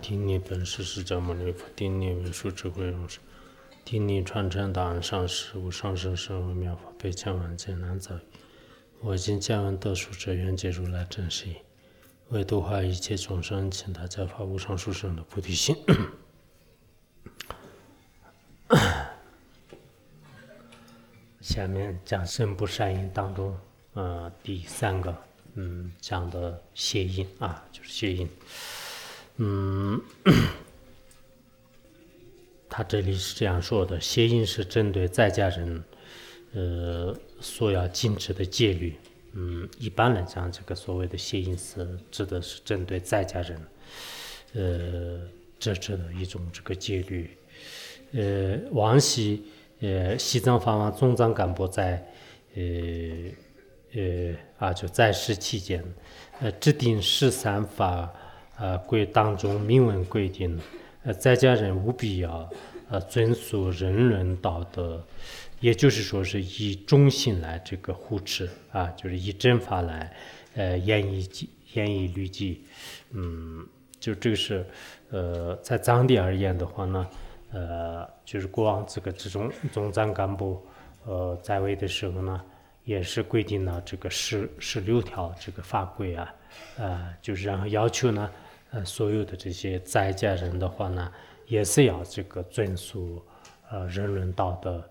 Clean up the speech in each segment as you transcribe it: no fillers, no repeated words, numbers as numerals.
听你本师释迦牟尼佛，听你文殊智慧勇士，听你传承答案上师无上甚深微妙法，被千万劫难遭遇。我今见闻得殊者，愿解如来真实义，为度化一切众生，请大家发无上殊胜的菩提心。下面讲身不善因当中，第三个，讲的谐音啊，就是谐音。他这里是这样说的：谐音是针对在家人，所要禁止的戒律。一般来讲，这个所谓的谐音是指的是针对在家人，这指的一种这个戒律。往昔，西藏法王宗藏干部在，就在世期间，制定13法规当中明文规定，在家人务必要遵守人伦道德，也就是说是以忠信来这个护持啊，就是以正法来严以律己。就这个是在藏地而言的话呢，就是过往这种宗藏干部在位的时候呢，也是规定了这个16条这个法规啊，就是然后要求呢，所有的这些在家人的话呢，也是要这个遵守人伦道德。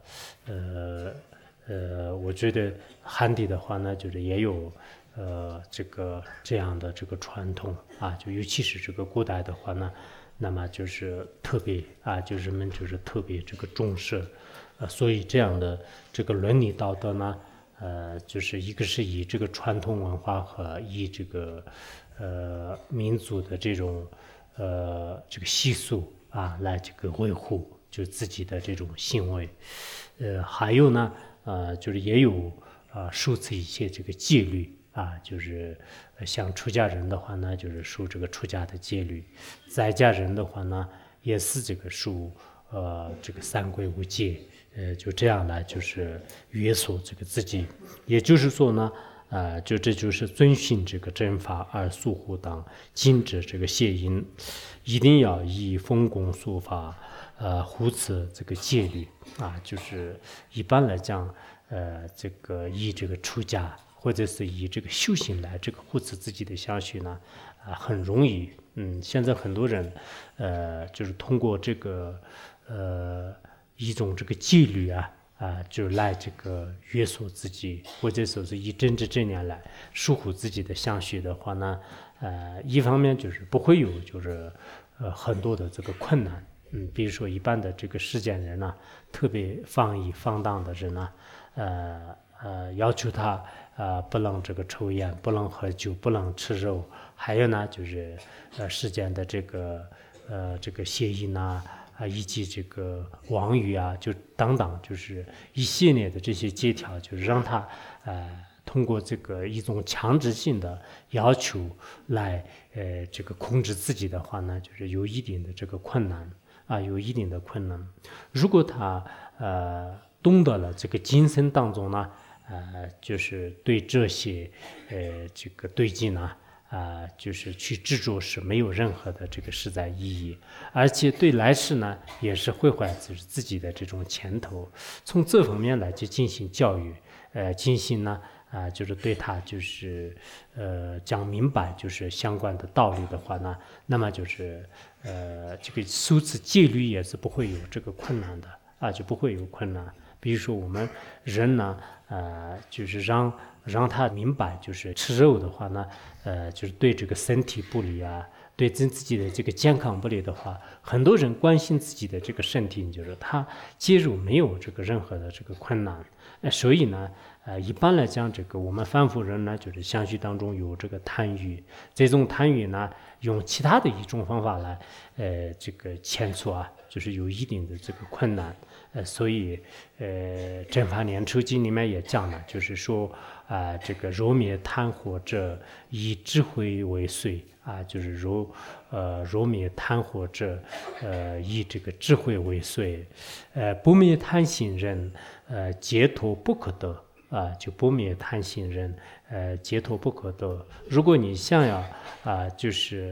我觉得汉地的话呢，就是也有这样的这个传统啊，就尤其是这个古代的话呢，那么就是特别就人们就是特别这个重视，所以这样的这个伦理道德呢，就是一个是以这个传统文化和以这个民族的这种这个习俗来这个维护就自己的这种行为，还有呢就是也有守持一些这个戒律就是像出家人的话呢，就是守这个出家的戒律；在家人的话呢，也是这个守这个三规五戒，就这样来就是约束这个自己。也就是说呢，这就是遵循这个正法而疏忽当禁止这个邪淫，一定要以奉公守法护持这个戒律就是一般来讲，这个以这个出家或者是以这个修行来这个护持自己的相续呢，很容易。现在很多人就是通过这个一种这个戒律就来这个约束自己，或者说是以正知正念来疏忽自己的相续的话呢，一方面就是不会有就是很多的这个困难。比如说一般的这个世间人呢，特别放逸放荡的人呢，要求他不能这个抽烟，不能喝酒，不能吃肉，还有呢就是世间的这个邪淫以及这个妄语就等等，就是一系列的这些戒条，就是让他通过这个一种强制性的要求来这个控制自己的话呢，就是有一定的这个困难有一定的困难。如果他懂得了这个精神当中呢，就是对这些这个对境呢，就是去执着是没有任何的这个实在意义，而且对来世呢也是毁坏自己的这种前途。从这方面来去进行教育，进行呢就是对他就是讲明白就是相关的道理的话呢，那么就是这个守持戒律也是不会有这个困难的就不会有困难。比如说我们人呢，就是让他明白，就是吃肉的话呢，就是对这个身体不利对自己的这个健康不利的话，很多人关心自己的这个身体，就是他介入没有这个任何的这个困难。所以呢，一般来讲，这个我们凡夫人呢，就是相续当中有这个贪欲，这种贪欲呢，用其他的一种方法来，这个牵除就是有一定的这个困难。所以正法念处经里面也讲了，就是说这个若灭贪火者，以智慧为遂就是若灭贪火者，以这个智慧为遂，不灭贪心人，解脱不可得就不灭贪心人，解脱不可得。如果你想要就是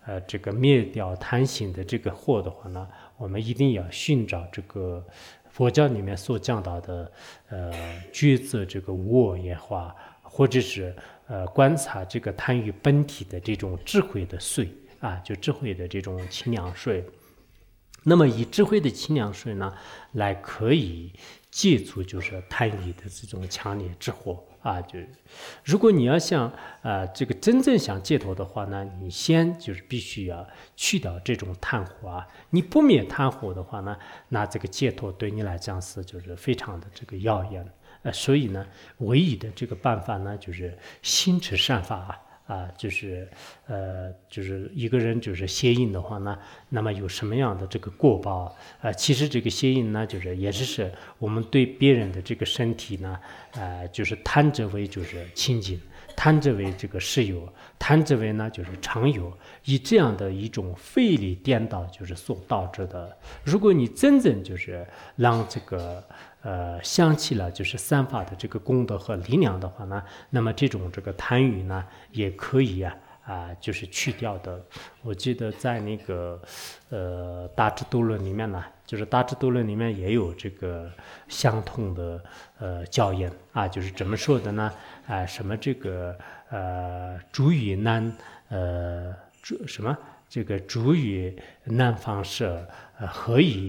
这个灭掉贪心的这个惑的话呢，我们一定要寻找这个佛教里面所讲到的抉择这个无我也好，或者是观察这个贪欲本体的这种智慧的水啊，就智慧的这种清凉水。那么以智慧的清凉水呢，来可以戒除就是贪欲的这种强烈之火啊。就是如果你要想这个真正想解脱的话呢，你先就是必须要去掉这种贪火啊。你不灭贪火的话呢，那这个解脱对你来讲是就是非常的这个耀眼。所以呢，唯一的这个办法呢，就是心持善法就是一个人就是邪淫的话呢，那么有什么样的这个过报其实这个邪淫呢，就是也是我们对别人的这个身体呢，就是贪着为就是亲近，贪着为这个室友，贪着为呢就是常有，以这样的一种费力颠倒就是所导致的。如果你真正就是让这个想起了就是三法的这个功德和力量的话呢，那么这种这个贪欲呢也可以就是去掉的。我记得在那个大智度论里面呢，就是大智度论里面也有这个相同的教言就是怎么说的呢？什么这个主语难什么这个主语难方设何以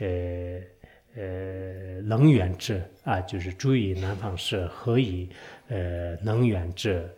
能远之就是主语难方设何以能远之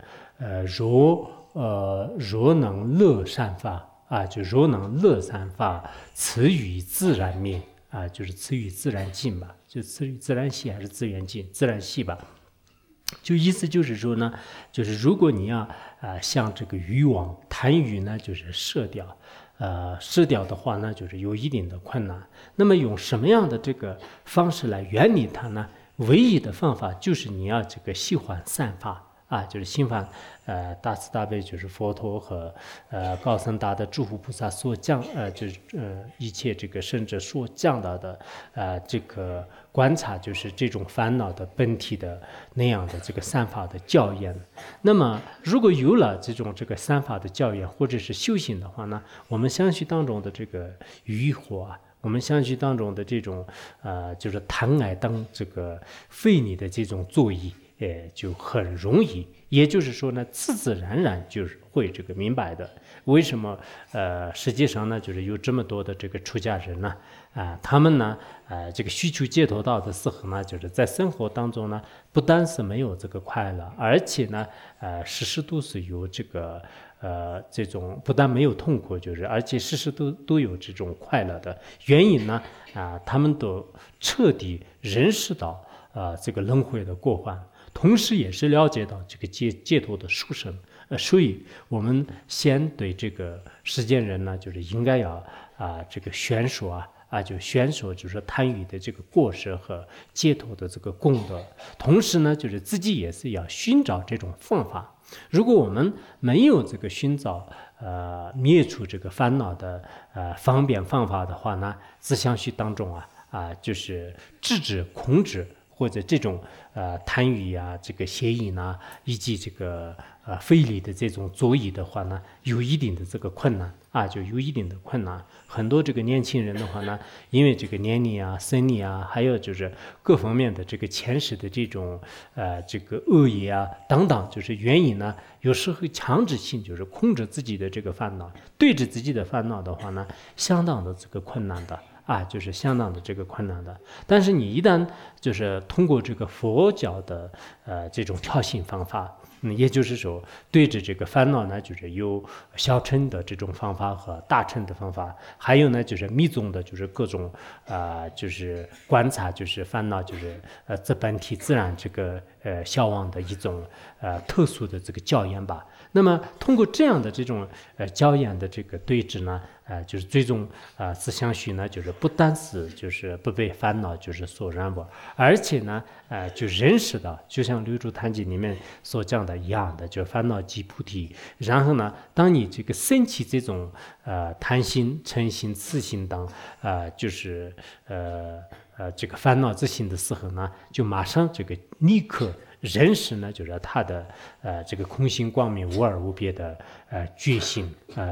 若能乐善法就若能乐善法，此与自然灭就是此与自然尽吧，就此与自然系还是自然尽？自然系吧。就意思就是说呢，就是如果你要像这个欲望贪欲呢，就是射掉的话呢，就是有一定的困难。那么用什么样的这个方式来远离它呢？唯一的方法就是你要这个喜欢善法就是心烦大慈大悲就是佛陀和高僧大德诸佛菩萨所讲就是一切这个圣者所讲到的这个观察，就是这种烦恼的本体的那样的这个三法的教言。那么如果有了这种这个三法的教言或者是修行的话呢，我们相续当中的这个欲火我们相续当中的这种就是贪爱等这个非你的这种作意就很容易，也就是说呢，自自然然就是会这个明白的。为什么实际上呢，就是有这么多的这个出家人呢他们呢这个需求解脱道的时候呢，就是在生活当中呢，不单是没有这个快乐，而且呢时时都是有这个这种不但没有痛苦，就是而且时时都有这种快乐的原因呢他们都彻底认识到这个轮回的过患，同时也是了解到这个解脱的殊胜。所以我们先对这个世间人呢，就是应该要这个宣说就宣说就是贪欲的这个过失和解脱的这个功德，同时呢，就是自己也是要寻找这种方法。如果我们没有这个寻找灭除这个烦恼的方便方法的话呢，自相续当中就是制止控制或者这种贪欲这个邪淫以及这个非礼的这种作意的话呢，有一定的这个困难就有一定的困难。很多这个年轻人的话呢，因为这个年龄生理还有就是各方面的这个前世的这种这个恶业等等，就是原因呢，有时候强制性就是控制自己的这个烦恼，对着自己的烦恼的话呢，相当的这个困难的就是相当的这个困难的。但是你一旦就是通过这个佛教的这种调性方法，也就是说对着这个烦恼呢，就是有小乘的这种方法和大乘的方法，还有呢就是密宗的就是各种就是观察就是烦恼就是这本体自然这个消亡的一种特殊的这个教言吧。那么通过这样的这种教言的这个对峙呢，就是最终自相续呢，就是不单是就是不被烦恼就是所染污，而且呢就认识到，就像《六祖坛经》里面所讲的一样的，就是烦恼即菩提。然后呢，当你这个升起这种贪心、嗔心、痴心等就是这个烦恼之心的时候呢，就马上这个立刻认识呢，就是他的这个空性光明无二无别的觉性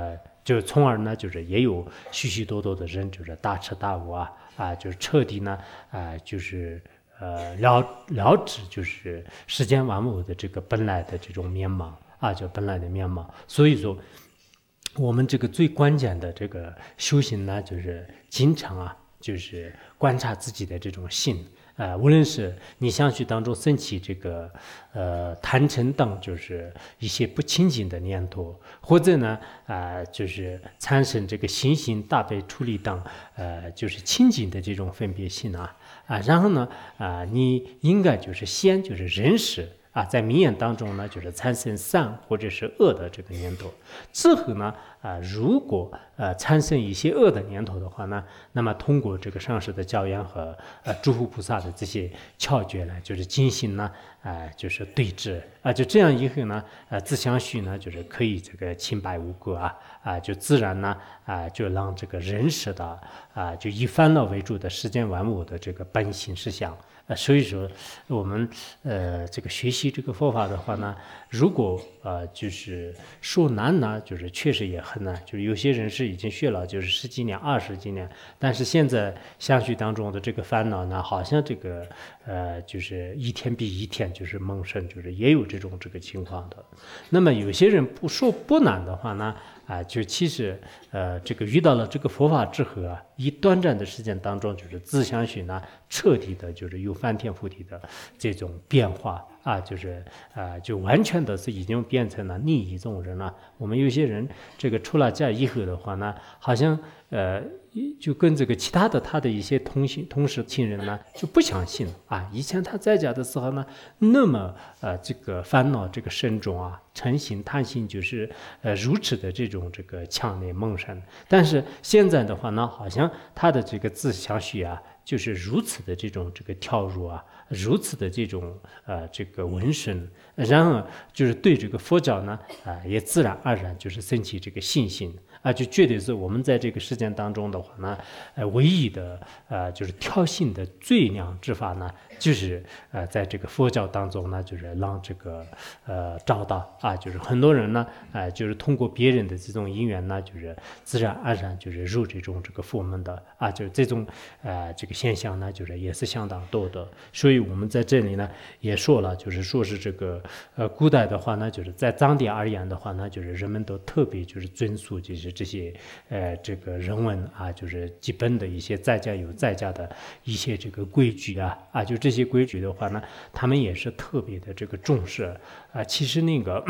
就从而呢，就是也有许许多多的人就是大彻大悟就是彻底呢就是了知就是世间万物的这个本来的这种面貌就本来的面貌。所以说，我们这个最关键的这个修行呢，就是经常就是观察自己的这种心。无论是你相续当中升起这个贪嗔等，就是一些不清净的念头，或者呢就是产生这个心性大悲出离等就是清净的这种分别心然后呢你应该就是先就是认识在名言当中呢，就是产生善或者是恶的这个念头。之后呢，如果产生一些恶的念头的话呢，那么通过这个上师的教言和诸佛菩萨的这些窍诀呢，就是进行呢，就是对治就这样以后呢，自相续呢，就是可以这个清白无垢就自然呢，就让这个人识的就以烦恼为主的世间万物的这个本性实相。所以说，我们这个学习这个佛法的话呢，如果就是说难呢，就是确实也很难。就是有些人是已经学了，就是10几年、20几年，但是现在相续当中的这个烦恼呢，好像这个就是一天比一天就是猛盛，就是也有这个情况的。那么有些人不说不难的话呢，就其实这个遇到了这个佛法之后以短暂的时间当中，就是自相续呢，彻底的就是有翻天覆地的这种变化就是就完全的是已经变成了利益众人了。我们有些人这个出了家以后的话呢，好像就跟这个其他的他的一些同事亲人呢就不相信以前他在家的时候呢，那么这个烦恼这个深重嗔心贪心就是如此的这种这个强烈猛盛，但是现在的话呢，好像他的这个自相续就是如此的这种这个跳入如此的这种这个闻声，然后就是对这个佛教呢也自然而然就是升起这个信心就绝对是我们在这个事件当中的话呢，唯一的就是挑衅的最良之法呢，就是在这个佛教当中呢，就是让这个找到就是很多人呢就是通过别人的这种因缘呢，就是自然而然就是入这种这个佛门的就是这种这个现象呢，就是也是相当多的。所以我们在这里呢也说了，就是说是这个古代的话呢，就是在藏地而言的话呢，就是人们都特别就是遵守就是这些这个人文就是基本的一些在家有在家的一些这个规矩就这些规矩的话呢，他们也是特别的这个重视其实那个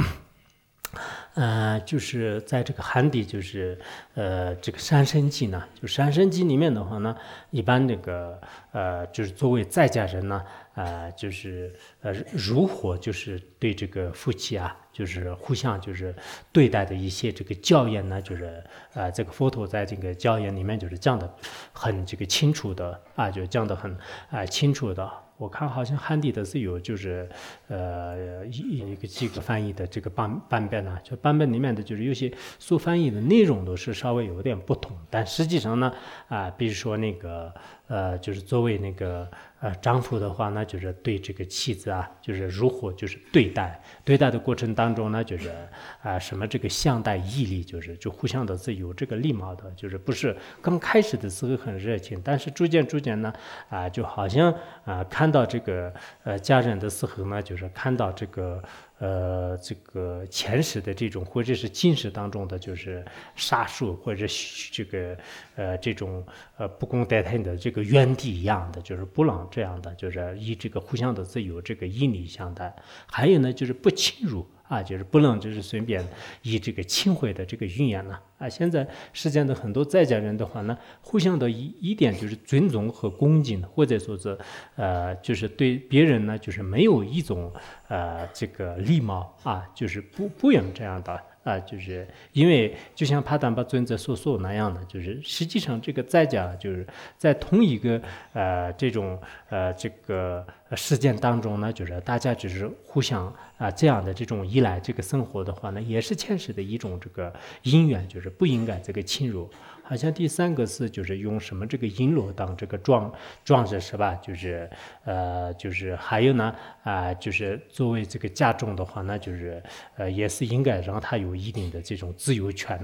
就是在这个汉地，就是这个山生记呢，就山生记里面的话呢，一般那个就是作为在家人呢，就是如何就是对这个夫妻就是互相就是对待的一些这个教言呢，就是这个佛陀在这个教言里面就是讲的很这个清楚的就讲的很清楚的。我看好像汉地的是有就是几个翻译的这个版本就版本里面的就是有些所翻译的内容都是稍微有点不同，但实际上呢比如说那个就是作为那个丈夫的话呢，就是对这个妻子就是如何就是对待的过程当中呢，就是什么这个相待义礼，就互相的是有这个礼貌的，就是不是刚开始的时候很热情，但是逐渐呢就好像看到这个家人的时候呢，就是看到这个前世的这种或者是今世当中的就是杀术或者这个这种不共戴天的这个原地一样的，就是不让这样的，就是以这个互相的是有这个义理相待。还有呢，就是不侵入就是不能就是随便以这个亲会的这个语言呢现在世间的很多在家人的话呢，互相的一点就是尊重和恭敬，或者说是就是对别人呢就是没有一种这个礼貌就是不用这样的就是因为就像帕坦巴尊者所说那样的，就是实际上这个在家就是在同一个这种这个事件当中呢，就是大家只是互相这样的这种依赖这个生活的话呢，也是前世的一种这个因缘，就是不应该这个侵入。好像第三个是就是用什么这个璎珞当这个装饰是吧？就是就是还有呢就是作为这个家中的话呢，就是也是应该让他有一定的这种自由权呢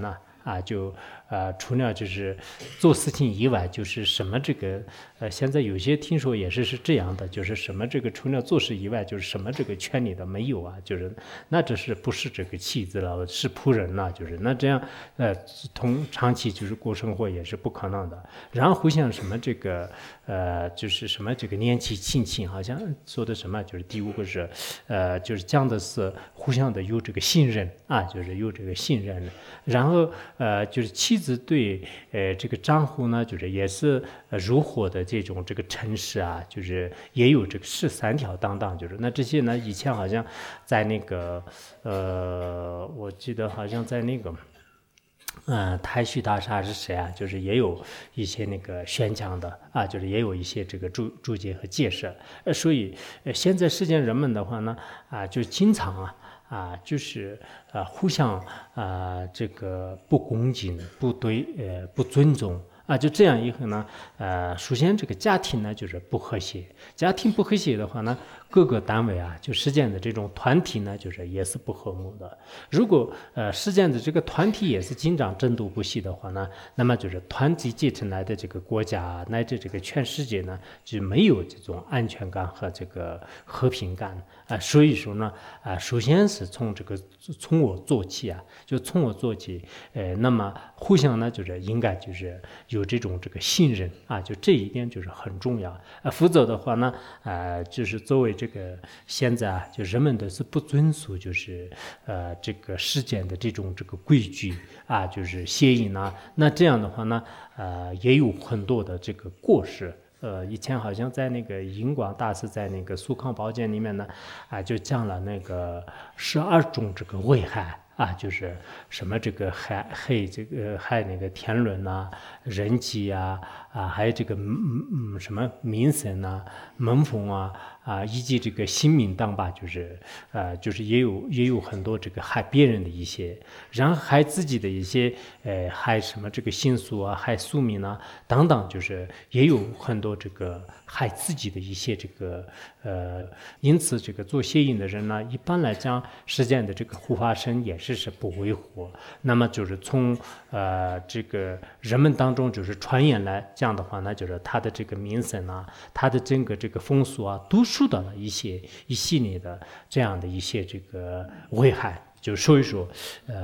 啊，就除了就是做事情以外，就是什么这个现在有些听说也是这样的，就是什么这个除了做事以外，就是什么这个权利的没有啊，就是那这是不是这个妻子了，是仆人了，就是那这样长期就是过生活也是不可能的。然后互相什么这个就是什么这个年纪亲近，好像说的什么就是第五个是就是讲的是互相的有这个信任啊，就是有这个信任。然后就是妻子对这个丈夫呢，就是也是如火的这种这个诚实啊，就是也有这个13条等等，就是那这些呢，以前好像在那个我记得好像在那个。太虚大师是谁啊？就是也有一些那个宣讲的啊，就是也有一些这个注解和解释。所以现在世间人们的话呢，就经常就是互相这个不恭敬、不尊重。就这样以后呢，首先这个家庭呢就是不和谐，家庭不和谐的话呢，各个单位就实践的这种团体呢，就是也是不和睦的。如果实践的这个团体也是经常争斗不息的话呢，那么就是团体结成来的这个国家乃至这个全世界呢，就没有这种安全感和这个和平感所以说呢，首先是从我做起就从我做起，那么互相呢就是应该就是有这个信任就这一点就是很重要否则的话呢，就是作为这个现在就人们都是不遵守就是这个世间的这个规矩就是协议那这样的话呢，也有很多的这个过失。以前好像在那个银广大师在那个苏康宝鉴里面呢，就讲了那个12种这个危害就是什么这个害那个天伦人际还有这个什么民生门风以及这个性命当吧，就是也有很多这个害别人的一些，然后害自己的一些害什么这个心俗害宿命等等，就是也有很多这个害自己的一些这个因此这个做邪淫的人呢，一般来讲实践的这个护法神也是不维护。那么就是从这个人们当中就是传言来讲的话呢，就是他的这个名声他的整个这个风俗都受到了一系列的这样的一些这个危害。就所以说，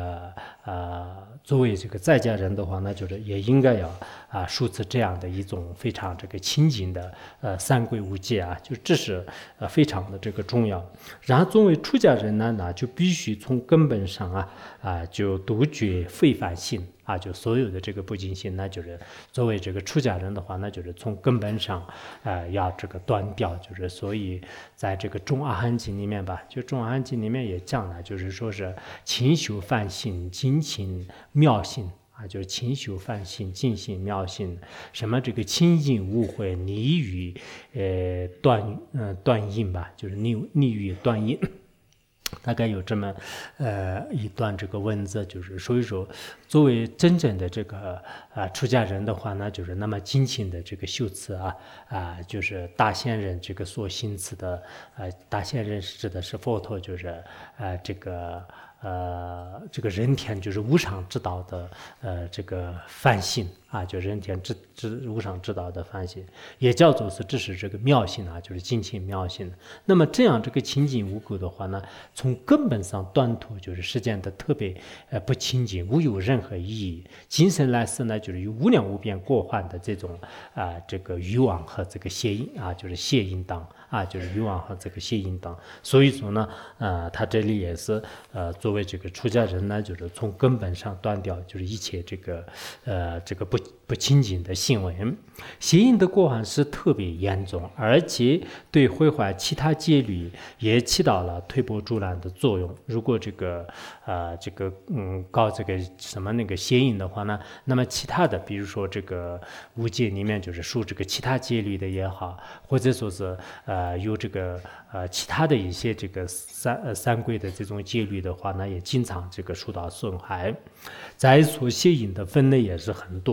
作为这个在家人的话呢，就是也应该要树持这样的一种非常这个清净的三规五戒就这是非常的这个重要。然后作为出家人呢，就必须从根本上就杜绝非凡性就所有的这个不净心呢，就是作为这个出家人的话呢，就是从根本上要这个断掉。就是所以在这个中阿含经里面吧，就中阿含经里面也讲了，就是说是勤修梵行，精勤妙行就是勤修梵行，精勤妙行，什么这个清净无悔，离欲断因吧，就是离欲断因。大概有这么一段这个文字，就是所以说，作为真正的这个出家人的话呢，就是那么精勤的这个修持就是大仙人这个所行持的大仙人指的是佛陀，就是这个人天就是无上之道的这个梵行就人天无上之道的梵行，也叫做是这是这个妙行就是精勤妙行。那么这样这个清净无垢的话呢，从根本上断除就是实践的特别不清净，无有任何意义。今生来世呢，就是有无量无边过患的这种这个欲望和这个邪淫就是邪淫当就是欲望和这个邪淫当。所以说呢，他这里也是作为这个出家人呢，就是从根本上断掉就是一切这个不清净的行为。邪淫的过患是特别严重，而且对毁坏其他戒律也起到了推波助澜的作用。如果搞这个什么那个邪淫的话呢，那么其他的比如说这个五戒里面就是受这个其他戒律的也好，或者说是有这个其他的一些这个三规的这种戒律的话呢，也经常这个受到损害。再说邪淫的分类也是很多的，就是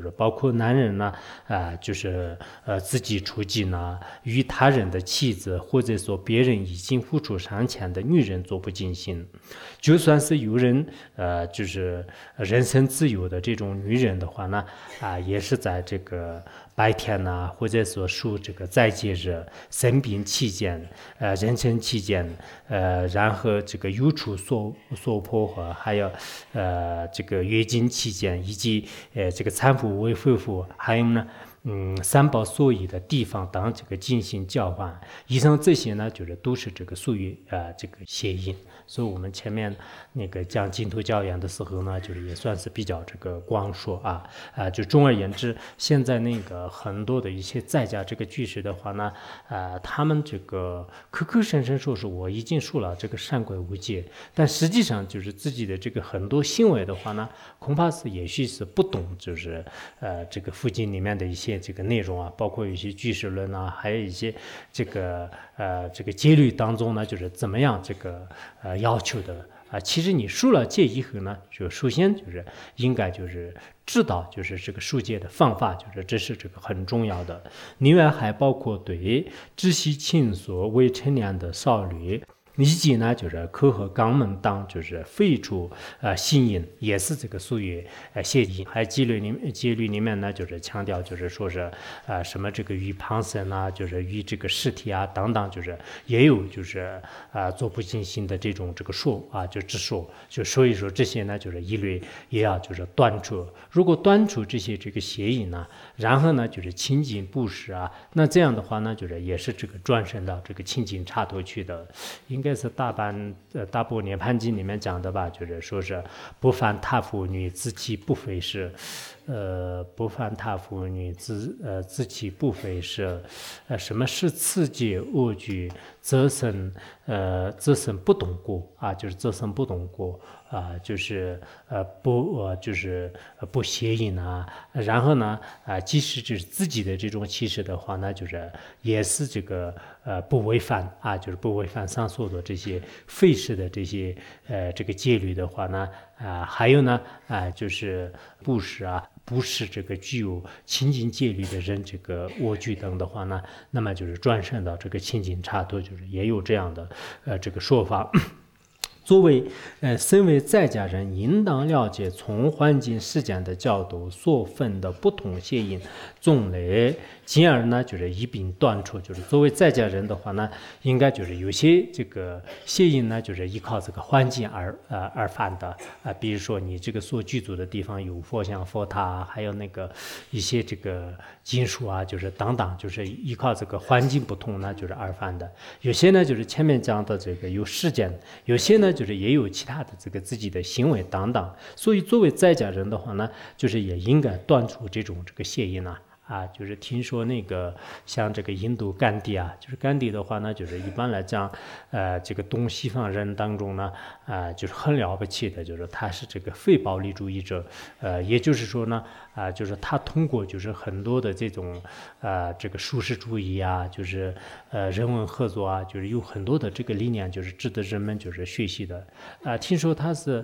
就是包括男人呢，就是自己出击呢，与他人的妻子或者说别人已经付出生前的女人做不尽心。就算是有人就是人身自由的这种女人的话呢，也是在这个白天呢，或者说受这个在节日、生病期间、妊娠期间，然后这个有处所迫和还有这个月经期间，以及这个产妇未恢复，还有呢。三宝所依的地方等这个进行交换，以上这些呢，就是都是这个属于这个谐音。所以我们前面那个讲净土教研的时候呢，就是也算是比较这个光说就总而言之，现在那个很多的一些在家这个居士的话呢，他们这个口口声声说是我已经受了这个三皈五戒，但实际上就是自己的这个很多行为的话呢，恐怕是也许是不懂，就是这个附近里面的一些这个内容包括有些居士论还有一些这个戒律当中呢，就是怎么样这个要求的其实你受了戒以后呢，就首先就是应该就是知道就是这个受戒的方法，就是这是这个很重要的。另外还包括对知悉亲属未成年的少女。以及呢，就是口和肛门当就是废除心淫，也是这个属于邪淫。还有戒律里面呢，就是强调就是说是什么这个与旁生就是与这个尸体等等，就是也有就是做不尽心的这种这个说就直说，就所以说这些呢，就是一律也要就是断除。如果断除这些这个邪淫呢，然后呢就是清净布施那这样的话呢，就是也是这个转生到这个清净刹土去的，应该是大般涅槃经里面讲的吧，就是说是不犯他妇女自其不非是，不犯他妇女自其不非是，什么是次戒恶举，则生不懂过就是则生不懂过就是就是不邪淫然后呢即使就是自己的这种气势的话呢，就是也是这个不违反就是不违反上述的这些废事的这些这个戒律的话呢还有呢就是布施不是这个具有清净戒律的人，这个蜗居等的话呢，那么就是转生到这个清净刹土，就是也有这样的这个说法。作为身为在家人，应当了解从环境事件的角度所分的不同邪淫种类，进而呢就是一并断除。就是作为在家人的话呢，应该就是有些这个邪淫呢，就是依靠这个环境而犯的比如说你这个所居住的地方有佛像佛塔还有那个一些这个金属就是等等，就是依靠这个环境不同呢，就是而犯的。有些呢就是前面讲的这个有事件，有些呢就是也有其他的这个自己的行为等等，所以作为在家人的话呢，就是也应该断除这种这个邪淫就是听说那个像这个印度甘地就是甘地的话呢，就是一般来讲，这个东西方人当中呢，就是很了不起的，就是他是这个非暴力主义者，也就是说呢，就是他通过就是很多的这种这个舒适主义就是人文合作就是有很多的这个理念，就是值得人们就是学习的。听说他是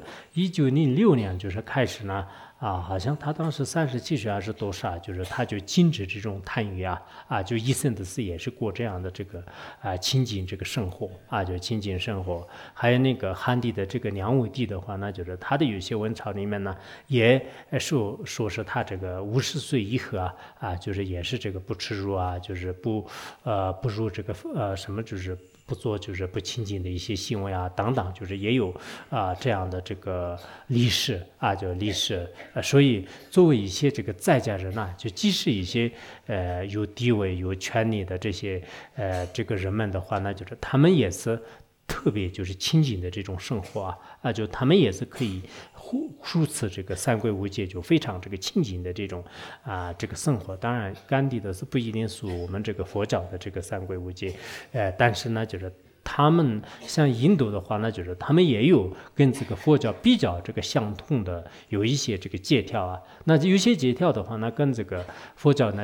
1906年就是开始呢。好像他当时37岁还是多少，就是他就禁止这种贪欲就一生的事也是过这样的这个清净这个生活就清净生活。还有那个汉地的这个梁武帝的话呢，就是他的有些文钞里面呢，也说是他这个50岁以后就是也是这个不吃肉就是不入这个什么就是不做就是不清净的一些行为等等，就是也有这样的这个历史就历史所以作为一些这个在家人就即使一些有地位有权利的这些这个人们的话呢，就是他们也是特别就是清净的这种生活就他们也是可以如此这个三皈五戒就非常这个清净的这种这个生活。当然甘地的是不一定属我们这个佛教的这个三皈五戒但是呢就是他们像印度的话呢，就是他们也有跟这个佛教比较这个相同的有一些这个戒条那有些戒条的话呢，跟这个佛教呢就是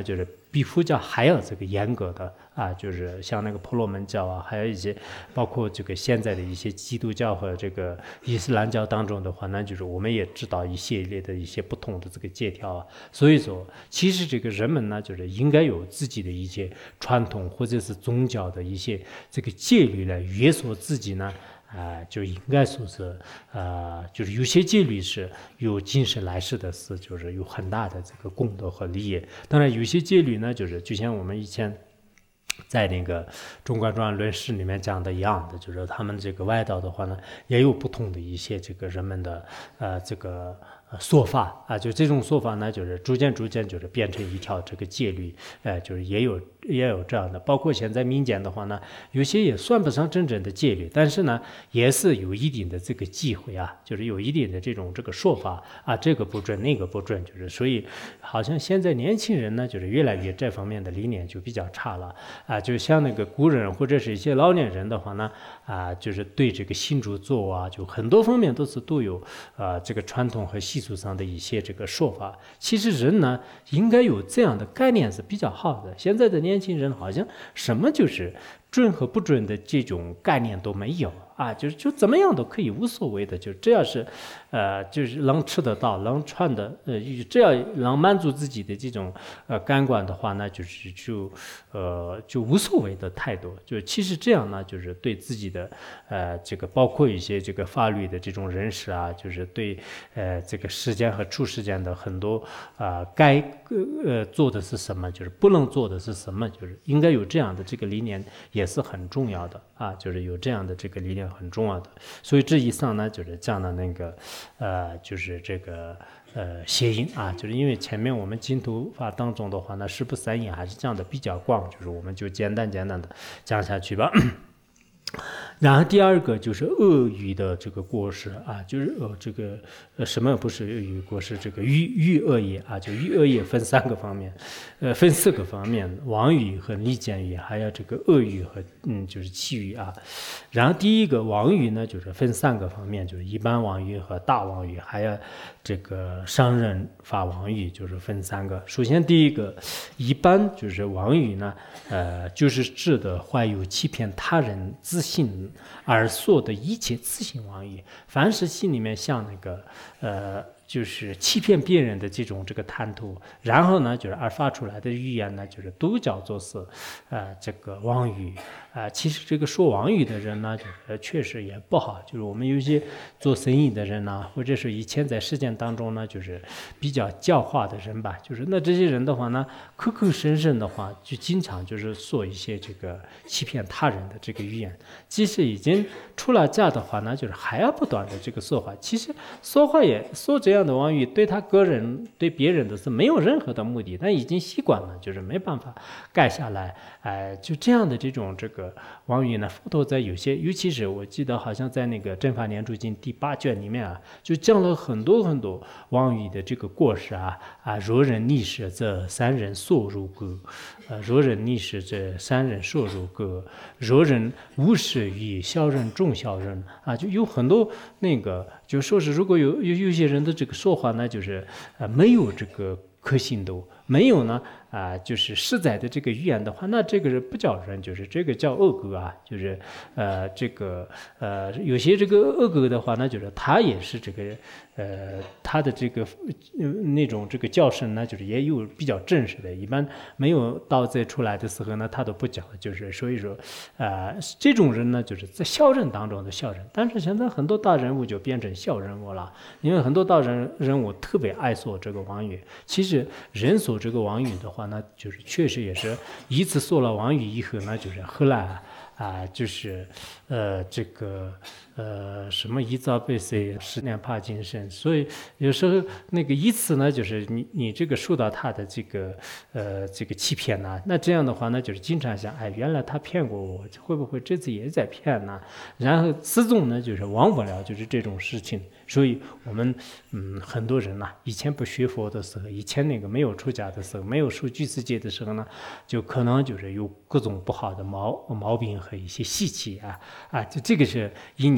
比佛教还要这个严格的啊，就是像那个婆罗门教啊，还有一些包括这个现在的一些基督教和这个伊斯兰教当中的话，那就是我们也知道一系列的一些不同的这个戒条啊。所以说，其实这个人们呢，就是应该有自己的一些传统或者是宗教的一些这个戒律来约束自己呢。就应该说是，就是有些戒律是有今生来世的事，就是有很大的这个功德和利益。当然，有些戒律呢，就是就像我们以前在那个中观传论释里面讲的一样的，就是他们这个外道的话呢，也有不同的一些这个人们的这个说法啊，就这种说法呢，就是逐渐就是变成一条这个戒律，就是也有这样的，包括现在民间的话呢，有些也算不上真正的戒律，但是呢，也是有一定的这个忌讳啊，就是有一定的这个说法啊，这个不准，那个不准，就是所以好像现在年轻人呢，就是越来越这方面的理念就比较差了啊，就像那个古人或者是一些老年人的话呢，就是对这个信主做啊，就很多方面都有这个传统和习俗上的一些这个说法。其实人呢，应该有这样的概念是比较好的。现在的年轻人好像什么就是准和不准的这种概念都没有啊，就怎么样都可以，无所谓的，就只要是，就是能吃得到，能穿的，只要能满足自己的这种感官的话，那就是就无所谓的态度。就其实这样呢，就是对自己的这个包括一些这个法律的这种认识啊，就是对这个世间和处世间的很多该做的是什么，就是不能做的是什么，就是应该有这样的这个理念也是很重要的啊，就是有这样的这个理念很重要的。所以这以上呢，就是讲的那个就是这个谐音啊，就是因为前面我们净土法当中的话呢，十不三因还是讲的比较广，就是我们就简单的讲下去吧。然后第二个就是恶语的这个过失啊，就是这个什么不是恶语过失？这个欲恶业啊，就欲恶业分三个方面，分四个方面：妄语和逆见语，还有这个恶语和就是绮语啊。然后第一个妄语呢，就是分三个方面，就是一般妄语和大妄语，还有这个商人法妄语，就是分三个。首先第一个一般就是妄语呢，就是指的怀有欺骗他人自信而说的一切自信妄语，凡是心里面像那个就是欺骗别人的这个贪图，然后呢，就是而发出来的语言呢，就是都叫做是这个妄语其实这个说妄语的人呢，确实也不好。就是我们有些做生意的人呢，或者是以前在实践当中呢，就是比较教化的人吧，就是那这些人的话呢，口口声声的话，就经常就是说一些这个欺骗他人的这个语言。即使已经出了家的话呢，就是还要不断的这个说话。其实说话也说这样的妄语，对他个人对别人的是没有任何的目的，但已经习惯了，就是没办法改下来。就这样的这个妄语呢，佛陀在有些，尤其是我记得好像在那个《正法念珠经》第8卷里面就讲了很多妄语的这个过失若人逆施，则3人所入戈；若人逆施，则3人所入戈；若人无施于小人、中小人就有很多那个，就说是如果有些人的这个说话呢，就是没有这个可信度，没有呢就是实在的这个语言的话，那这个人不叫人，就是这个叫恶格就是这个有些这个恶格的话呢，就是他也是这个他的这个那种这个叫声呢，就是也有比较正式的，一般没有盗贼出来的时候呢，他都不叫，就是所以说这种人呢，就是在小人当中的小人。但是现在很多大人物就变成小人物了，因为很多大人物特别爱说这个妄语。其实人说这个妄语的话呢，就是确实也是一次说了妄语以后呢，就是后来就是这个什么一朝被谁10年怕今生，所以有时候那个一次呢，就是你这个受到他的这个欺骗那这样的话呢，就是经常想，原来他骗过我，会不会这次也在骗呢？然后始终呢，就是忘不了就是这种事情。所以我们很多人以前不学佛的时候，以前那个没有出家的时候，没有受具世界的时候呢，就可能就是有各种不好的毛病和一些习气就这个是因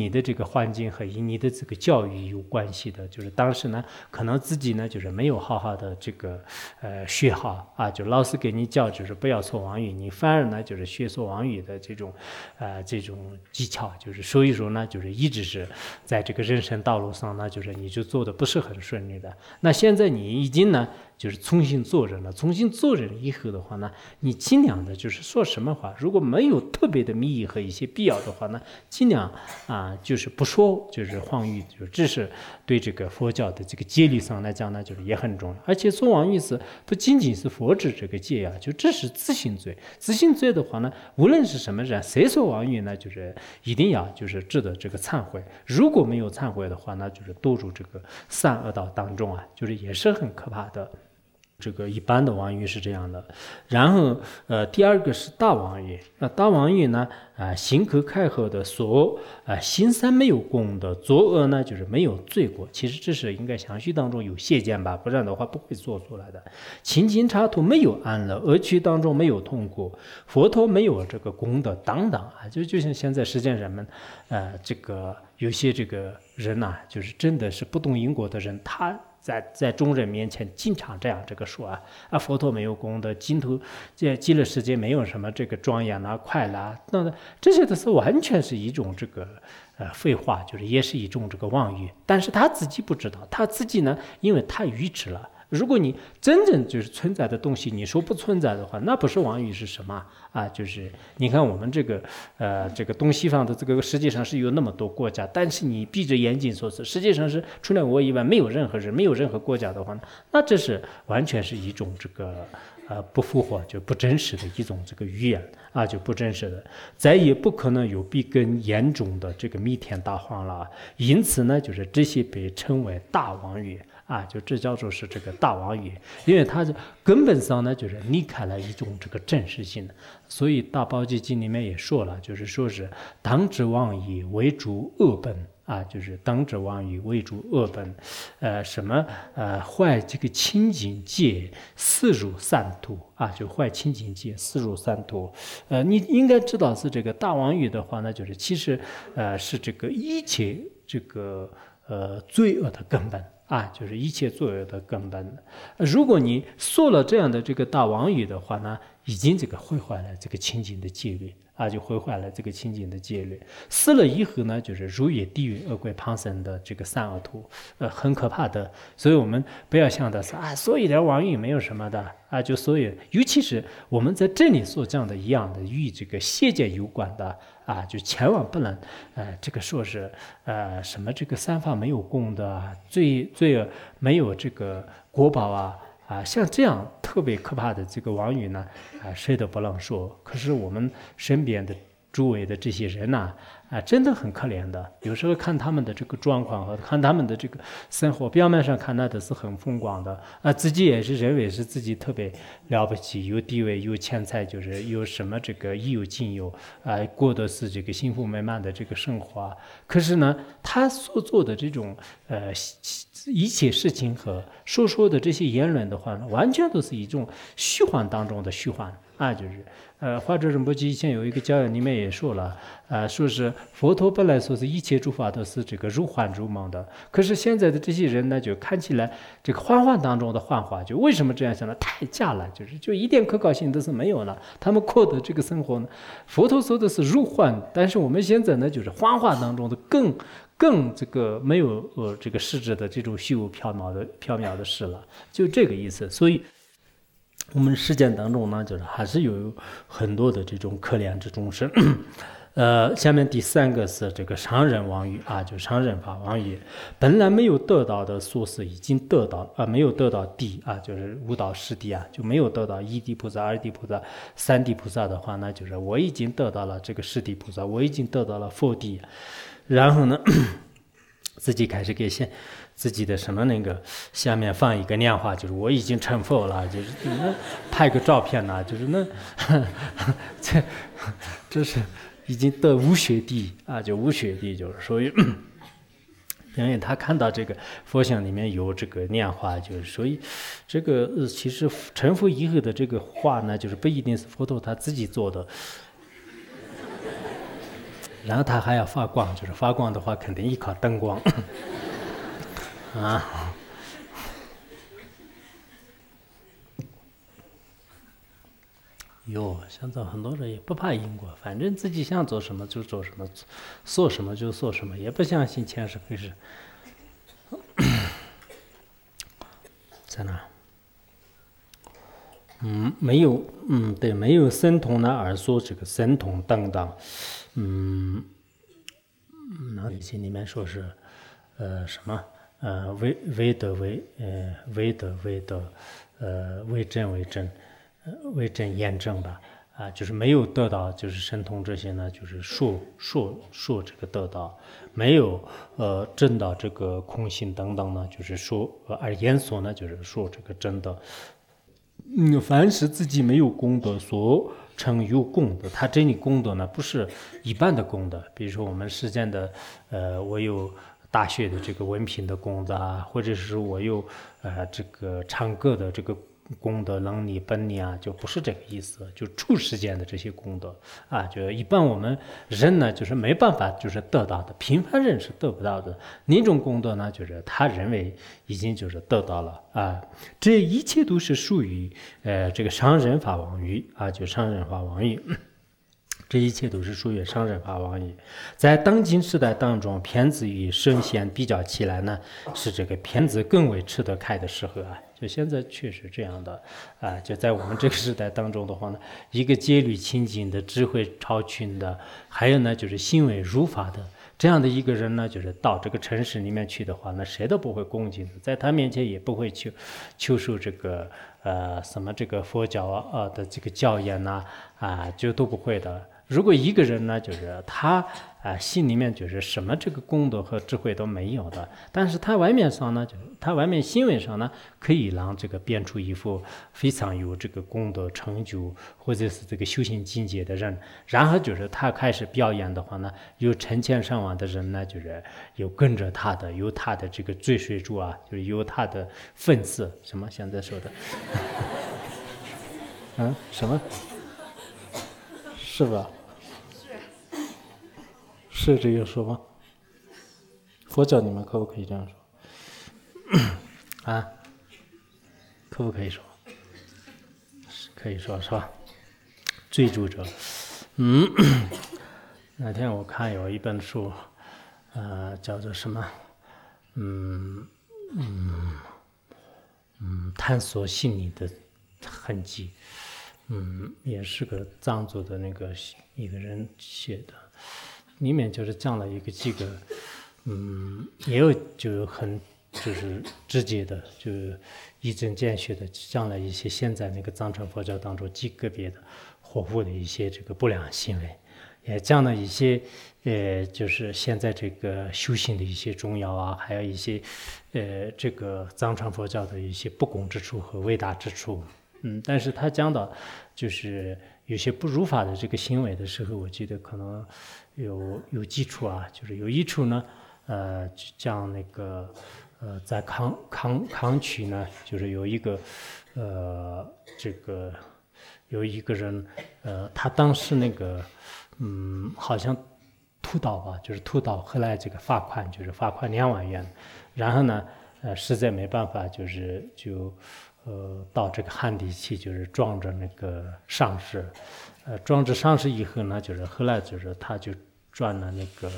你的这个环境和与你的这个教育有关系的。就是当时呢，可能自己呢就是没有好好的这个学好啊，就老师给你教就是不要说王语，你反而呢就是学说王语的这种技巧，就是所以说呢就是一直是在这个人生道路上呢，就是你就做的不是很顺利的。那现在你已经呢就是重新做人了，重新做人以后的话呢，你尽量的就是说什么话，如果没有特别的密意和一些必要的话呢，尽量就是不说就是妄语，就这是对这个佛教的这个戒律上来讲呢，就是也很重要。而且说妄语是不仅仅是佛制这个戒啊，就这是自性罪。自性罪的话呢，无论是什么人，谁说妄语呢，就是一定要就是值得这个忏悔。如果没有忏悔的话呢，就是堕入这个善恶道当中啊，就是也是很可怕的。这个一般的王语是这样的，然后第二个是大王语。那大王语呢，心可开合的说，心善没有功的作恶呢，就是没有罪过。其实这是应该详细当中有谢见吧，不然的话不会做出来的。清净刹土没有安乐，恶趣当中没有痛苦，佛陀没有这个功德等等啊，就像现在世间人们，这个有些这个人呐，就是真的是不懂因果的人，他。在众人面前经常这样这个说佛陀没有功德，净土极乐世界没有什么这个庄严快乐那这些都是完全是一种这个废话，就是也是一种这个妄语。但是他自己不知道，他自己呢，因为太愚痴了。如果你真正就是存在的东西，你说不存在的话，那不是妄语是什么就是你看我们这个东西方的这个世界上是有那么多国家，但是你闭着眼睛说是世界上是除了我以外没有任何人，没有任何国家的话，那这是完全是一种这个不符合就不真实的一种这个语言就不真实的，再也不可能有比更严重的这个弥天大谎了。因此呢，就是这些被称为大妄语。就这叫做是这个大妄语，因为它根本上呢就是离开了一种这个真实性的。所以大宝积经里面也说了，就是说是当知妄语为诸恶本就是当知妄语为诸恶本，坏这个清净戒四入三途就坏清净戒四入三途。你应该知道是这个大妄语的话呢，就是其实是这个一切这个罪恶的根本。就是一切罪恶的根本。如果你说了这样的这个大妄语的话呢，已经这个毁坏了这个清净的戒律就毁坏了这个清净的戒律。死了以后呢，就是入也地狱恶鬼旁生的这个三恶土，很可怕的。所以我们不要想的是说一点妄语没有什么的就所以尤其是我们在这里所讲的一样的与这个邪见有关的就千万不能这个说是什么这个三法没有功的罪恶没有这个果报像这样特别可怕的这个妄语呢谁都不能说。可是我们身边的周围的这些人真的很可怜的。有时候看他们的这个状况和看他们的这个生活，表面上看那都是很风光的自己也是认为是自己特别了不起，有地位有钱财，就是有什么这个应有尽有过的是这个幸福美满的这个生活可是呢，他所做的这种一切事情和说的这些言论的话呢，完全都是一种虚幻当中的虚幻就是华者仁波切以前有一个教言里面也说了说是佛陀本来说是一切诸法都是这个如幻如梦的，可是现在的这些人呢，就看起来这个幻幻当中的幻化，就为什么这样想呢？太假了，就一点可靠性都是没有了。他们过的这个生活呢，佛陀说的是如幻，但是我们现在呢，就是幻化当中的更这个没有这个实质的这种虚无缥缈的事了，就这个意思。所以我们实践当中呢，就是还是有很多的这种可怜之众生。下面第三个是这个常人妄语就常人法妄语，本来没有得到的说是已经得到没有得到地就是五道十地就没有得到一地菩萨、二地菩萨、三地菩萨的话呢，就是我已经得到了这个十地菩萨，我已经得到了佛地，然后呢自己开始给自己的什么那个下面放一个念话，就是我已经成佛了，就是拍个照片就是这是已经得无学地就无学地，就是所以因为他看到这个佛像里面有这个念话，就是所以这个其实成佛以后的这个话呢，就是不一定是佛陀他自己做的。 然后它还要发光，就是发光的话肯定依靠灯光啊。哟，现在很多人也不怕因果，反正自己想做什么就做什么，做什么就做什么，也不相信前世今世。在哪？没有，对，没有神通呢，而说这个神通等等，那以前里面说是，什么，为德为，为德为德，为真为真，为真验证吧，啊，就是没有得到就是神通这些呢，就是说这个得到，没有证到这个空性等等呢，就是说，而言说呢，就是说这个真的。凡是自己没有功德所称有功德，他这里功德呢不是一般的功德，比如说我们世间的，我有大学的这个文凭的功德啊，或者是我有这个唱歌的这个功德能力本领啊，就不是这个意思，就处世间的这些功德啊，就一般我们人呢就是没办法就是得到的，平凡人是得不到的。那种功德呢，就是他认为已经就是得到了啊，这一切都是属于这个商人法王语啊，就商人法王语。这一切都是属于商人法王语。在当今时代当中，骗子与圣贤比较起来呢，是这个骗子更为吃得开的时候啊。就现在确实这样的啊，就在我们这个时代当中的话呢，一个戒律清净的、智慧超群的，还有呢就是行为如法的这样的一个人呢，就是到这个城市里面去的话，那谁都不会恭敬的，在他面前也不会求受这个什么这个佛教的这个教言呐就都不会的。如果一个人呢，就是他心里面就是什么这个功德和智慧都没有的，但是他外面上呢，就是他外面行为上呢，可以让这个变出一副非常有这个功德成就或者是这个修行境界的人，然后就是他开始表演的话呢，有成千上万的人呢，就是有跟着他的，有他的这个追随者啊，就是有他的粉丝，什么现在说的，什么？是吧？是这个说吗？佛教你们可不可以这样说？可不可以说？可以说是吧？追逐者，那天我看有一本书，叫做什么？探索心理的痕迹。也是个藏族的那个一个人写的，里面就是讲了几个，也有就很就是直接的，就一针见血的讲了一些现在那个藏传佛教当中极个别的活佛的一些这个不良行为，也讲了一些就是现在这个修行的一些重要啊，还有一些这个藏传佛教的一些不公之处和伟大之处。但是他讲到就是有些不如法的这个行为的时候，我记得可能有基础啊，就是有一处呢，讲那个在康区呢，就是有一个这个有一个人他当时那个好像吐刀吧，就是吐刀，后来这个罚款就是罚款2万元，然后呢实在没办法，就到这个汉地去，就是装着那个上市，装着上市以后呢，就是后来就是他就赚了那个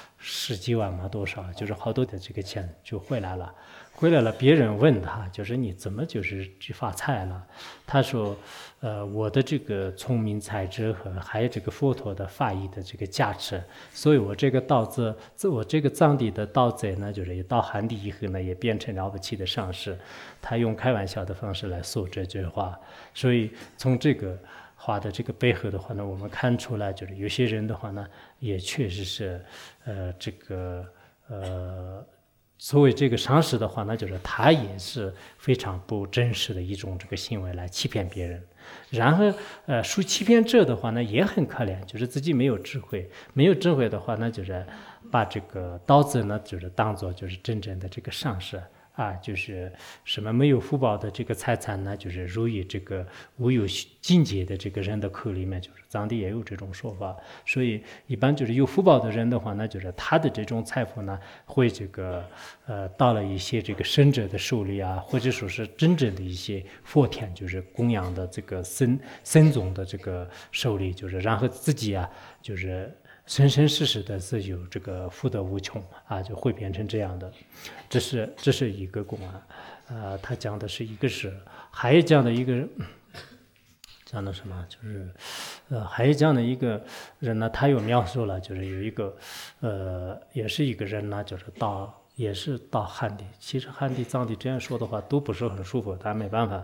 10几万嘛，多少，就是好多的这个钱就回来了。别人问他，就是你怎么就是去发财了？他说，我的这个聪明才智和还有这个佛陀的法义的这个加持，所以我这个我这个藏地的盗贼呢，就是一到汉地以后呢，也变成了不起的上士。他用开玩笑的方式来说这句话，所以从这个话的这个背后的话呢，我们看出来，就是有些人的话呢，也确实是，这个所谓这个上士的话呢，就是他也是非常不真实的一种这个行为来欺骗别人。然后属欺骗者的话呢，也很可怜，就是自己没有智慧，没有智慧的话呢，就是把这个刀子呢，就是当做就是真正的这个上士啊，就是什么没有福报的这个财产呢，就是入于这个无有境界的这个人的口里面，就是藏地也有这种说法。所以一般就是有福报的人的话呢，就是他的这种财富呢，会这个到了一些这个圣者的手里啊，或者说是真正的一些佛田，就是供养的这个僧宗的这个手里，就是然后自己啊，就是生生世世的是有这个福德无穷啊，就会变成这样的。这是一个公案，他讲的是一个是，还有讲的一个讲的什么，就是还有这样的一个人呢，他有描述了，就是有一个也是一个人呢，就是也是到汉地，其实汉地、藏地这样说的话都不是很舒服，但没办法，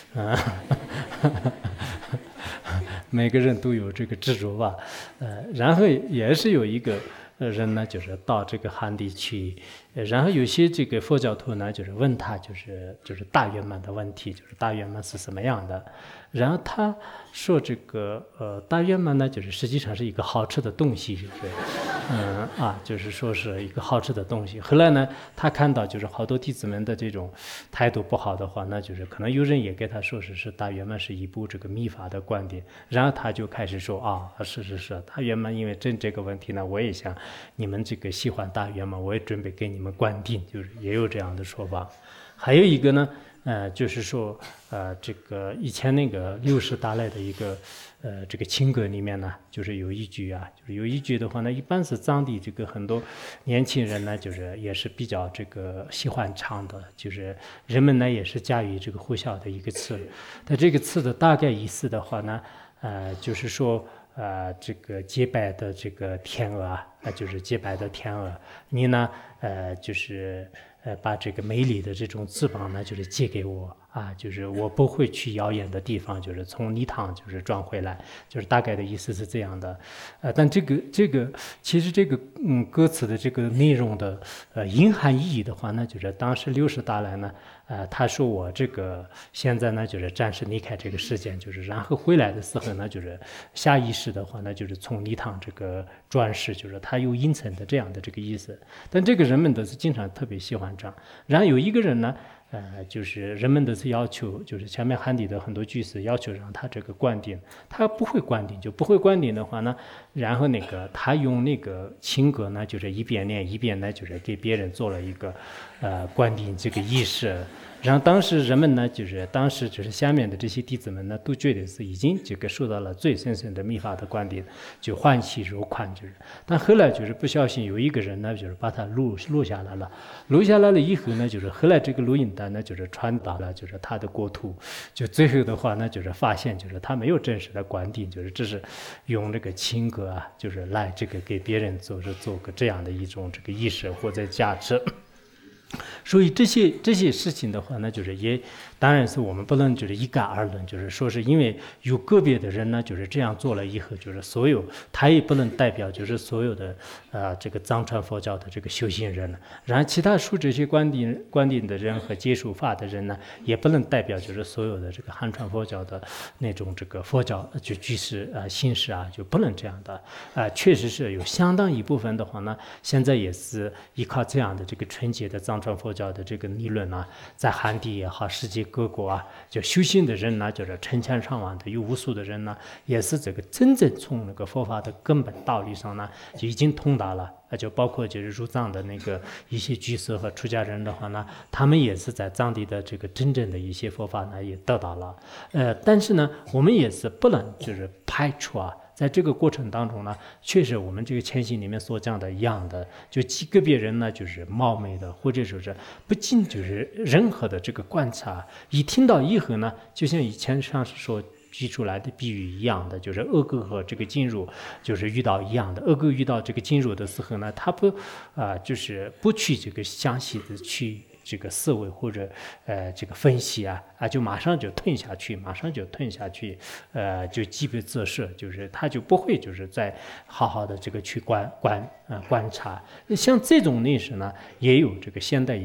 每个人都有这个执着吧，然后也是有一个人呢，就是到这个汉地去，然后有些这个佛教徒呢，就是问他，就是大圆满的问题，就是大圆满是什么样的，然后他说这个大圆满呢，就是实际上是一个好吃的东西，就是就是说是一个好吃的东西。后来呢，他看到就是好多弟子们的这种态度不好的话，那就是可能有人也给他说是大圆满是一部这个密法的观点，然后他就开始说是大圆满，因为这个问题呢，我也想你们这个喜欢大圆满，我也准备给你们灌顶，就是也有这样的说法。还有一个呢，就是说这个以前那个六世达赖的一个这个情歌里面呢，就是有一句啊，就是有一句的话呢，一般是藏地这个很多年轻人呢，就是也是比较这个喜欢唱的，就是人们呢也是驾驭这个呼啸的一个词，但这个词的大概意思的话呢，就是说这个洁白的这个天鹅啊，就是洁白的天鹅，你呢就是把这个美丽的这种翅膀呢，就是借给我啊，就是我不会去遥远的地方，就是从泥塘就是转回来，就是大概的意思是这样的，但这个其实这个歌词的这个内容的隐含意义的话呢，就是当时六世达赖呢，他说我这个现在呢就是暂时离开这个世界，就是然后回来的时候呢，就是下意识的话呢，就是从泥塘这个转世，就是他有隐层的这样的这个意思，但这个人们都是经常特别喜欢这样，然后有一个人呢。就是人们的要求，就是前面汉地的很多句子要求让他这个灌顶，他不会灌顶，就不会灌顶的话呢，然后那个他用那个情歌呢，就是一边念一边呢，就是给别人做了一个灌顶这个仪式。然后当时人们呢，就是当时就是下面的这些弟子们呢，都觉得是已经这个受到了最深深的密法的灌顶，就欢喜如狂，就是。但后来就是不小心有一个人呢，就是把它录下来了，录下来了以后呢，就是后来这个录音带呢，就是传达了就是他的国土，就最后的话呢，就是发现就是他没有正式的灌顶，就是只是用这个情歌啊，就是来这个给别人做个这样的一种这个仪式或者价值。所以这些事情的话呢，就是也当然是我们不能就是一概而论，就是说是因为有个别的人呢，就是这样做了以后，就是所有他也不能代表就是所有的这个藏传佛教的这个修行人，然后其他受这些灌顶的人和接受法的人呢，也不能代表就是所有的这个汉传佛教的那种这个佛教就居士信士啊，就不能这样的确实是有相当一部分的话呢，现在也是依靠这样的这个纯洁的藏传佛教的这个理论啊，在汉地也好，世界各国啊，就修行的人呢，就是成千上万的，有无数的人呢，也是这个真正从那个佛法的根本道理上呢，就已经通达了。就包括就是入藏的那个一些居士和出家人的话呢，他们也是在藏地的这个真正的一些佛法呢，也得到了。但是呢，我们也是不能就是排除啊。在这个过程当中呢，确实我们这个前行里面所讲的一样的，就个别人呢就是冒昧的，或者说是不经就是任何的这个观察，一听到以后呢，就像以前上师说举出来的比喻一样的，就是恶狗和这个金乳就是遇到一样的，恶狗遇到这个金乳的时候呢，它不就是不去这个详细的去这个思维或者这个分析就马上就吞下去，就基本自摄，就是他就不会就是再好好的这个去观察。像这种历史呢，也有这个现代也有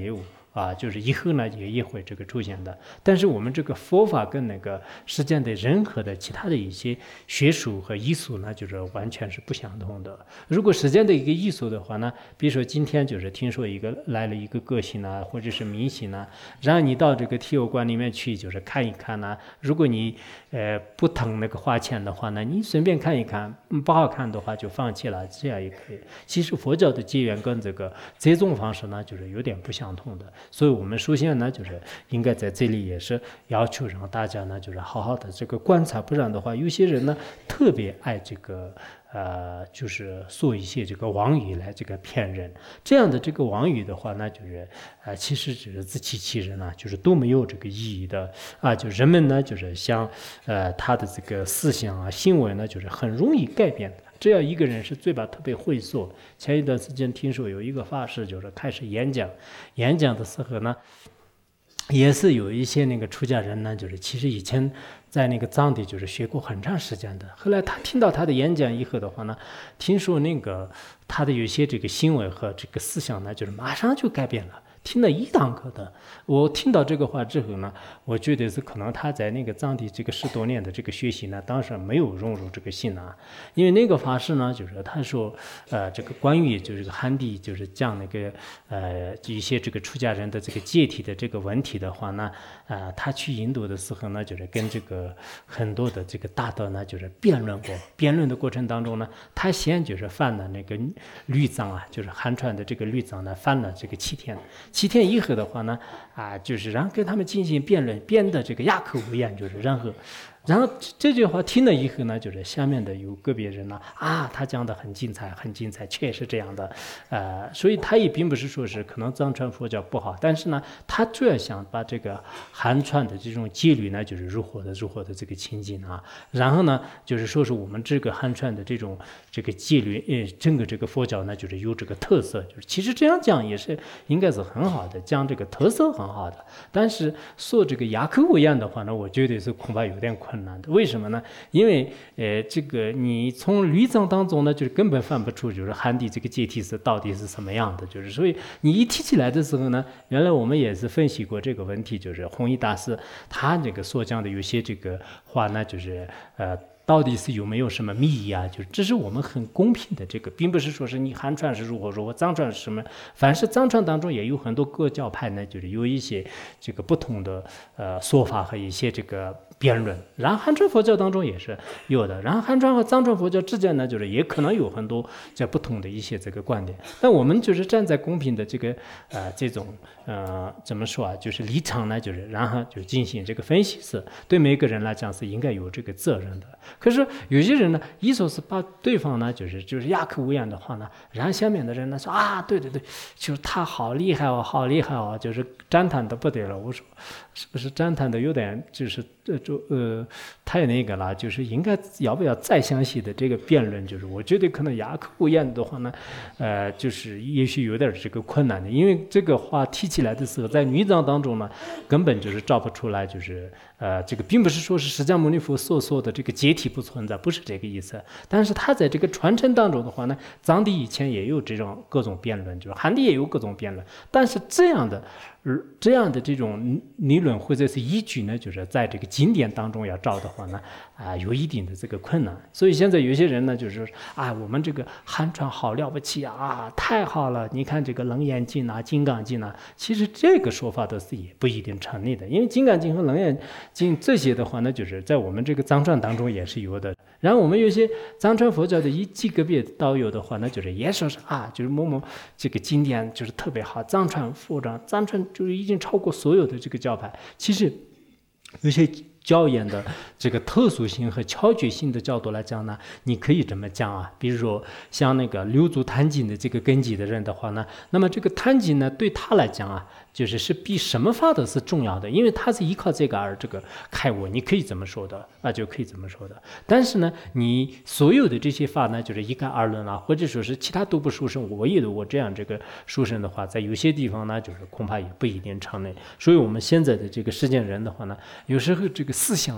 啊，就是以后呢也会这个出现的。但是我们这个佛法跟那个世间的任何的其他的一些学术和艺术呢，就是完全是不相同的。如果世间的一个艺术的话呢，比如说今天就是听说来了一个歌星啊，或者是明星啊，让你到这个体育馆里面去就是看一看呢，如果你不疼那个花钱的话呢，你随便看一看，不好看的话就放弃了，这样也可以。其实佛教的结缘跟这种方式呢，就是有点不相同的。所以我们首先呢，就是应该在这里也是要求让大家呢，就是好好的这个观察，不然的话，有些人呢特别爱这个就是说一些这个妄语来这个骗人。这样的这个妄语的话呢，就是其实只是自欺欺人啊，就是都没有这个意义的啊。就人们呢，就是像他的这个思想啊、行为呢，就是很容易改变的。只要一个人是嘴巴特别会说，前一段时间听说有一个法师就是开始演讲的时候呢，也是有一些那个出家人呢，就是其实以前在那个藏地就是学过很长时间的，后来他听到他的演讲以后的话呢，听说那个他的有些这个行为和这个思想呢，就是马上就改变了。听了一堂课的，我听到这个话之后呢，我觉得是可能他在那个藏地这个10多年的这个学习呢，当时没有融入这个心啊。因为那个法师呢，就是他说，这个关于就是汉地就是讲那个一些这个出家人的这个解体的这个问题的话呢，他去印度的时候呢，就是跟这个很多的这个大德呢，就是辩论过。辩论的过程当中呢，他先就是犯了那个律藏啊，就是汉传的这个律藏呢，犯了这个7天。7天以后的话呢，就是然后跟他们进行辩论，辩的这个哑口无言，就是然后这句话听了以后呢，就是下面的有个别人呢，他讲的很精彩，很精彩，确实这样的，所以他也并不是说是可能藏传佛教不好，但是呢，他主要想把这个汉传的这种戒律呢，就是如何的这个情景啊，然后呢，就是说是我们这个汉传的这个戒律，整个这个佛教呢，就是有这个特色，就是其实这样讲也是应该是很好的，讲这个特色很好的，但是说这个哑口无言的话呢，我觉得是恐怕有点困难的。为什么呢？因为这个你从律藏当中呢，就是根本分不出就是汉地这个阶梯是到底是什么样的，就是所以你一提起来的时候呢，原来我们也是分析过这个问题，就是弘一大师他这个所讲的有些这个话呢，就是到底是有没有什么密意啊？就是这是我们很公平的这个，并不是说是你汉传是如何如何，藏传是什么，凡是藏传当中也有很多各教派呢，就是有一些这个不同的说法和一些这个辩论。然后汉传佛教当中也是有的，然后汉传和藏传佛教之间呢，就是也可能有很多这不同的一些这个观点。但我们就是站在公平的这个这种怎么说啊？就是立场呢，就是然后就进行这个分析，是对每个人来讲是应该有这个责任的。可是有些人呢，一说是把对方呢，就是哑口无言的话呢，然后下面的人呢说对，就是他好厉害哦，好厉害哦，就是赞叹的不得了。我说是不是赞叹的有点就是太那个了？就是应该要不要再详细的这个辩论？就是我觉得可能哑口无言的话呢，就是也许有点这个困难的，因为这个话提起来的时候，在律藏当中呢，根本就是找不出来，就是这个并不是说是释迦牟尼佛所说的这个解体不存在，不是这个意思。但是他在这个传承当中的话呢，藏地以前也有这种各种辩论，就是汉地也有各种辩论，但是这样的这种理论或者是依据呢，就是在这个经典当中要找的话呢，有一定的这个困难。所以现在有些人呢，就是说我们这个汉传好了不起啊，太好了！你看这个楞严经啊、金刚经啊，其实这个说法的是也不一定成立的，因为金刚经和楞严经这些的话呢，就是在我们这个藏传当中也是有的。然后我们有些藏传佛教的几个别道友的话呢，就是也说是就是某某这个经典就是特别好，藏传佛教，藏传就是已经超过所有的这个教派。其实有些教研的这个特殊性和巧觉性的角度来讲呢，你可以这么讲啊，比如说像那个六祖坛经的这个根基的人的话呢，那么这个坛经呢，对他来讲就是比什么法都是重要的，因为他是依靠这个而这个开悟，你可以这么说的就可以这么说的。但是呢，你所有的这些法呢，就是一概而论或者说是其他都不殊胜，我这样这个殊胜的话，在有些地方呢，就是恐怕也不一定成立。所以我们现在的这个世间人的话呢，有时候这个思想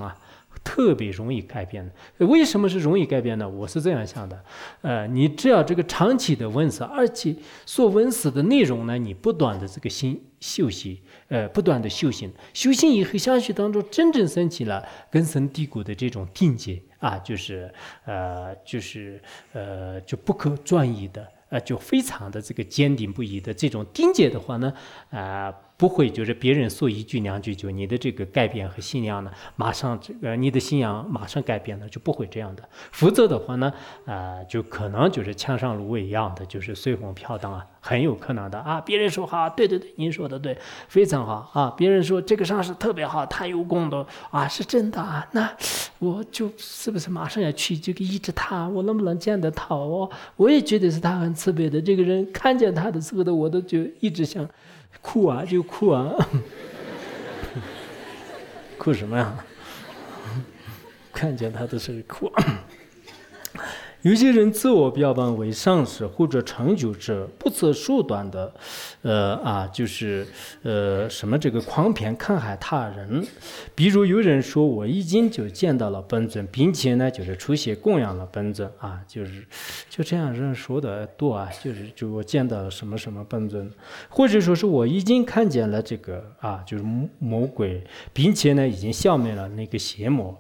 特别容易改变的。为什么是容易改变呢？我是这样想的，你只要这个长期的闻思，而且所闻思的内容呢，你不断的这个修习，不断的修行，修行以后，相续当中真正升起了根深蒂固的这种定界啊，就不可转移的。就非常的这个坚定不移的这种定界的话呢，不会就是别人说一句两句就你的这个改变和信仰呢，马上你的信仰马上改变了，就不会这样的。否则的话呢，就可能就是枪上芦苇一样的，就是随风飘荡啊，很有可能的啊。别人说好，对，您说的对，非常好啊。别人说这个上师特别好，他有功的啊，是真的啊，那我就是不是马上要去这个医治他？我能不能见得到？我也觉得是他很慈悲的。这个人看见他的时候的，我都就一直想哭啊，就哭啊，哭什么呀？看见他的时候哭。有些人自我标榜为上师或者成就者，不择手段的，就是什么这个诓骗看害他人。比如有人说我已经就见到了本尊，并且呢就是出现供养了本尊啊，就这样人说的多啊，就我见到了什么什么本尊，或者说是我已经看见了这个就是魔鬼，并且呢已经消灭了那个邪魔，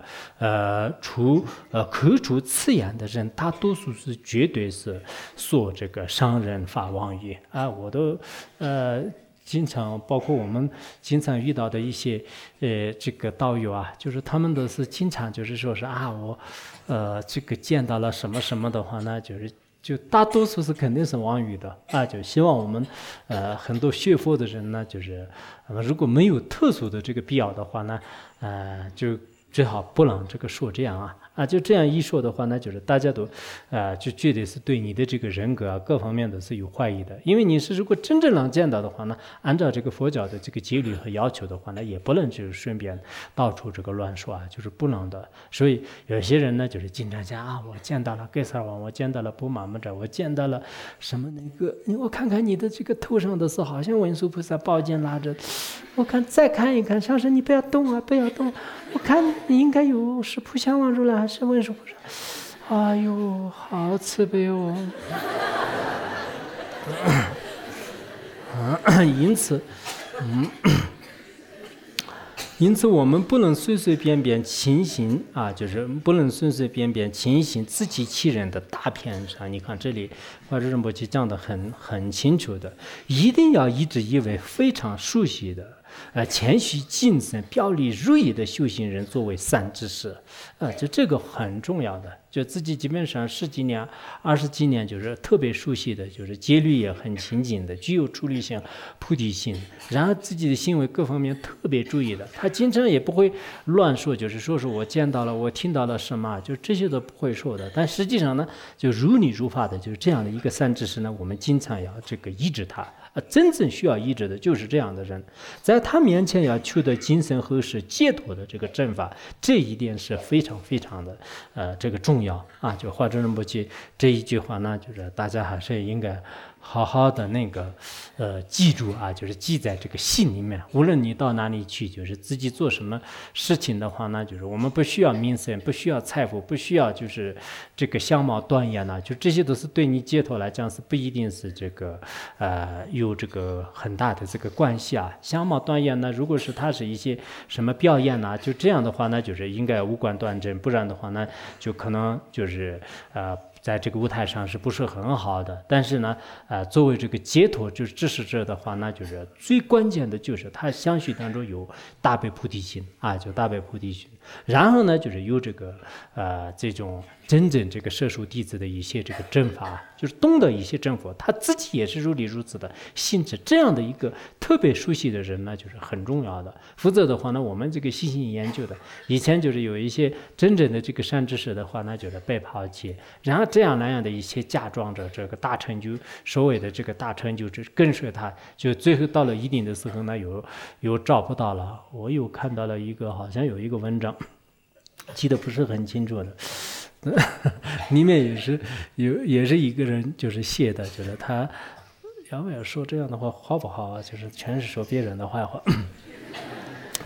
口出此言的人，大多数是绝对是说这个伤人发妄语啊，我都经常包括我们经常遇到的一些这个道友啊，就是他们都是经常就是说是我这个见到了什么什么的话呢，就大多数是肯定是妄语的啊，就希望我们很多学佛的人呢，就是如果没有特殊的这个必要的话呢，就最好不能这个说这样就这样一说的话呢，就是大家都就绝对是对你的这个人格各方面的是有怀疑的。因为你是如果真正能见到的话呢，按照这个佛教的这个戒律和要求的话呢，也不能就是顺便到处这个乱说就是不能的。所以有些人呢，就是经常讲我见到了盖萨尔王，我见到了布玛木者，我见到了什么那个，我看看你的这个头上的是好像文殊菩萨宝剑拉着，我看再看一看，上师你不要动不要动，我看你应该有是普贤王如来还是文殊菩萨？哎呦，好慈悲哦！因此，我们不能随随便便轻行就是不能随随便便轻行自欺欺人的大偏差。你看这里，华严仁波切讲得很清楚的，一定要一直以为非常熟悉的。谦虚谨慎、表里如一的修行人作为善知识，就这个很重要的。就自己基本上10几年、20几年，就是特别熟悉的，就是戒律也很清净的，具有出离心、菩提心，然后自己的行为各方面特别注意的。他经常也不会乱说，就是说我见到了，我听到了什么，就这些都不会说的。但实际上呢，就如理如法的，就是这样的一个善知识呢，我们经常要这个依止他。真正需要医治的就是这样的人，在他面前要求得精神和识解脱的这个正法，这一点是非常非常的这个重要就华严仁波切这一句话呢，就是大家还是应该好好的那个记住就是记在这个心里面。无论你到哪里去，就是自己做什么事情的话呢，就是我们不需要名声，不需要财富，不需要就是这个相貌端严就这些都是对你解脱来讲是不一定是这个有这个很大的这个关系相貌端严呢，如果是他是一些什么表演就这样的话呢，就是应该五官端正，不然的话呢，就可能就是在这个舞台上是不是很好的？但是呢，作为这个解脱就是支持者的话，那就是最关键的就是他相续当中有大悲菩提心就大悲菩提心。然后呢，就是有这个这种真正这个摄受弟子的一些这个正法，就是懂得一些正法，他自己也是如理如此的性质。这样的一个特别熟悉的人呢，就是很重要的。否则的话呢，我们这个细心研究的，以前就是有一些真正的这个善知识的话，那就是被抛弃，然后这样那样的一些假装着这个大成就，所谓的这个大成就，就跟随他，就最后到了一定的时候呢，又找不到了。我又看到了一个，好像有一个文章，记得不是很清楚的，里面也是一个人就是写的，就是他要不要说这样的话好不好就是全是说别人的坏话。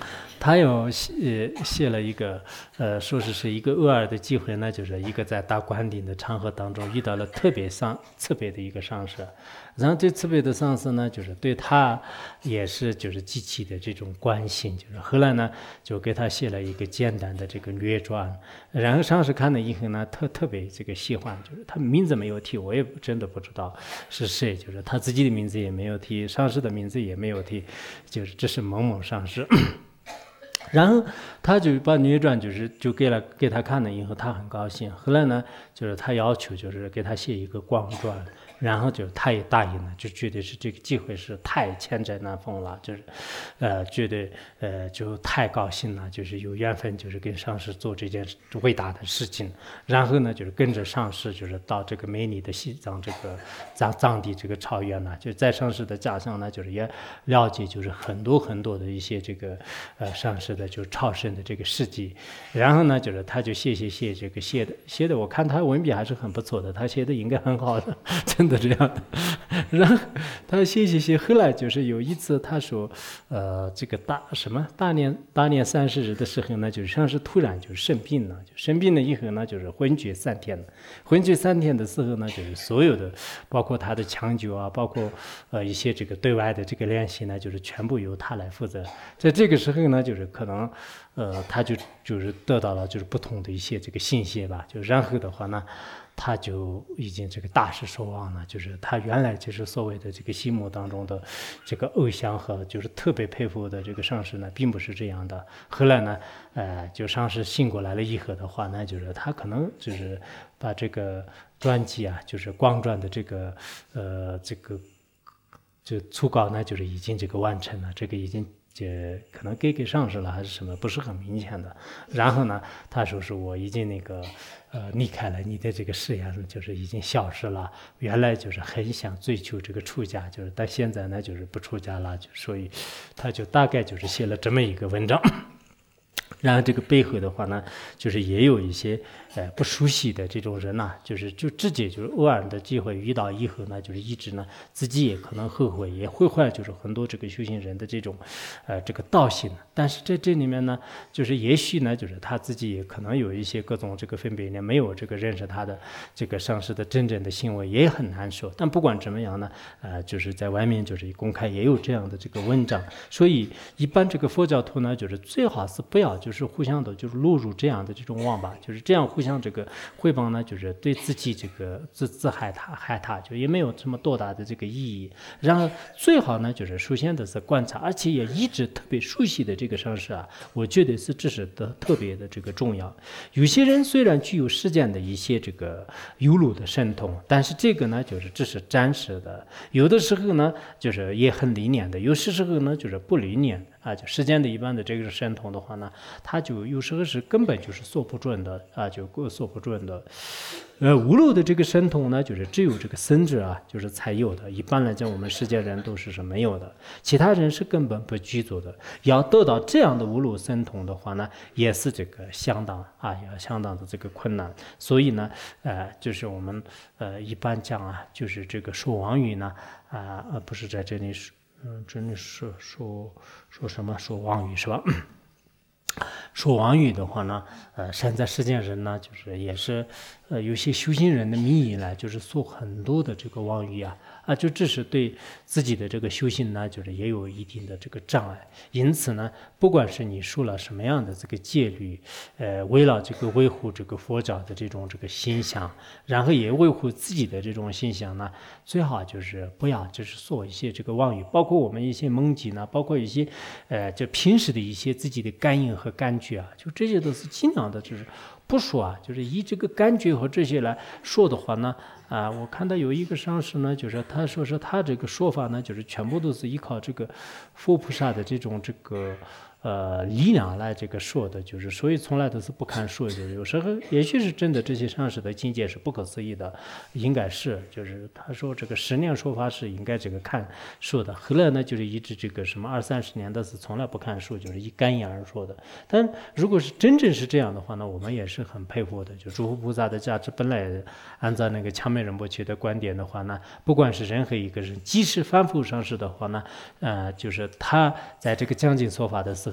他有写了一个，说是一个偶尔的机会呢，就是一个在大官顶的场合当中遇到了特别慈悲的一个上司，然后这慈悲的上司呢，就是对他也是就是极其的这种关心，就是后来呢就给他写了一个简单的这个略传，然后上司看了以后呢，特别这个喜欢，就是他名字没有提，我也真的不知道是谁，就是他自己的名字也没有提，上司的名字也没有提，就是这是某某上司。然后他就把略传就给他看了以后，他很高兴。后来呢，就是他要求就是给他写一个广传，然后就他也答应了，就觉得是这个机会是太千载难逢了，就是觉得就太高兴了，就是有缘分，就是跟上师做这件伟大的事情。然后呢，就是跟着上师，就是到这个美丽的西藏这个藏地这个草原呢，就在上师的家乡呢，就是也了解就是很多的一些这个上师的就是超生的这个事迹。然后呢，就是他就写这个写的，我看他文笔还是很不错的，他写的应该很好的，真的这样的。然后他写，后来就是有一次他说，这个大年30日的时候呢，就是上师突然就生病了，就生病了以后呢，就是昏厥3天了。昏厥3天的时候呢，就是所有的包括他的抢救啊，包括一些这个对外的这个联系呢，就是全部由他来负责。在这个时候呢，就是可能他就是得到了就是不同的一些这个信息吧，就然后的话呢，他就已经这个大失所望了，就是他原来就是所谓的这个心目当中的这个偶像和就是特别佩服的这个上师呢，并不是这样的。后来呢，就上师醒过来了以后的话呢，就是他可能就是把这个传记啊，就是光传的这个就初稿呢，就是已经这个完成了，这个已经。可能给上市了还是什么，不是很明显的。然后呢，他说是我已经离开了你的这个誓言，就是已经消失了。原来就是很想追求这个出家，就是但现在呢就是不出家了，所以他就大概就是写了这么一个文章。然后这个背后的话呢，就是也有一些不熟悉的这种人呐，就直接就是偶尔的机会遇到以后呢，就是一直呢自己也可能后悔，也毁坏就是很多这个修行人的这种这个道行。但是在这里面呢，就是也许呢，就是他自己也可能有一些各种这个分别呢，没有这个认识他的这个上师的真正的行为，也很难说。但不管怎么样呢，就是在外面就是公开也有这样的这个文章，所以一般这个佛教徒呢，就是最好是不要就是互相的就是落入这样的这种网吧，就是这样互相这个汇报呢，就是对自己这个自害他，就也没有这么多大的这个意义。然后最好呢，就是首先的是观察，而且也一直特别熟悉的这个上师啊，我觉得是这是的特别的这个重要。有些人虽然具有世间的一些这个有路的神通，但是这个呢，就是只是暂时的，有的时候呢，就是也很理念的，有些时候呢，就是不理念。就世间的一般的这个神通的话呢，他就有时候是根本就是说不准的就说不准的。无漏的这个神通呢，就是只有这个僧者就是才有的。一般来讲，我们世间人都是没有的，其他人是根本不具足的。要得到这样的无漏神通的话呢，也是这个相当的这个困难。所以呢，就是我们一般讲就是这个说妄语呢，不是在这里说。真的是说什么说妄语是吧？说妄语的话呢，现在世间人呢，就是也是有些修行人的名义呢，就是说很多的这个妄语就只是对自己的这个修行呢，就是也有一定的这个障碍。因此呢，不管是你受了什么样的这个戒律，为了这个维护这个佛教的这种这个形象，然后也维护自己的这种形象呢，最好就是不要就是说一些这个妄语，包括我们一些蒙籍呢，包括一些就平时的一些自己的感应和感觉就这些都是尽量的，就是不说就是以这个感觉和这些来说的话呢。我看到有一个上师呢，就是他说是他这个说法呢，就是全部都是依靠这个佛菩萨的这种这个力量来这个说的，就是所以从来都是不看书，就是有时候也许是真的这些上师的境界是不可思议的，应该是就是他说这个10年说法是应该这个看书的，后来呢就是一直这个什么20-30年的是从来不看书，就是以感应而说的。但如果是真正是这样的话呢，我们也是很佩服的，就诸佛菩萨的价值本来按照那个强美仁波切的观点的话呢，不管是任何一个人，即使反复上师的话呢，就是他在这个讲经说法的时候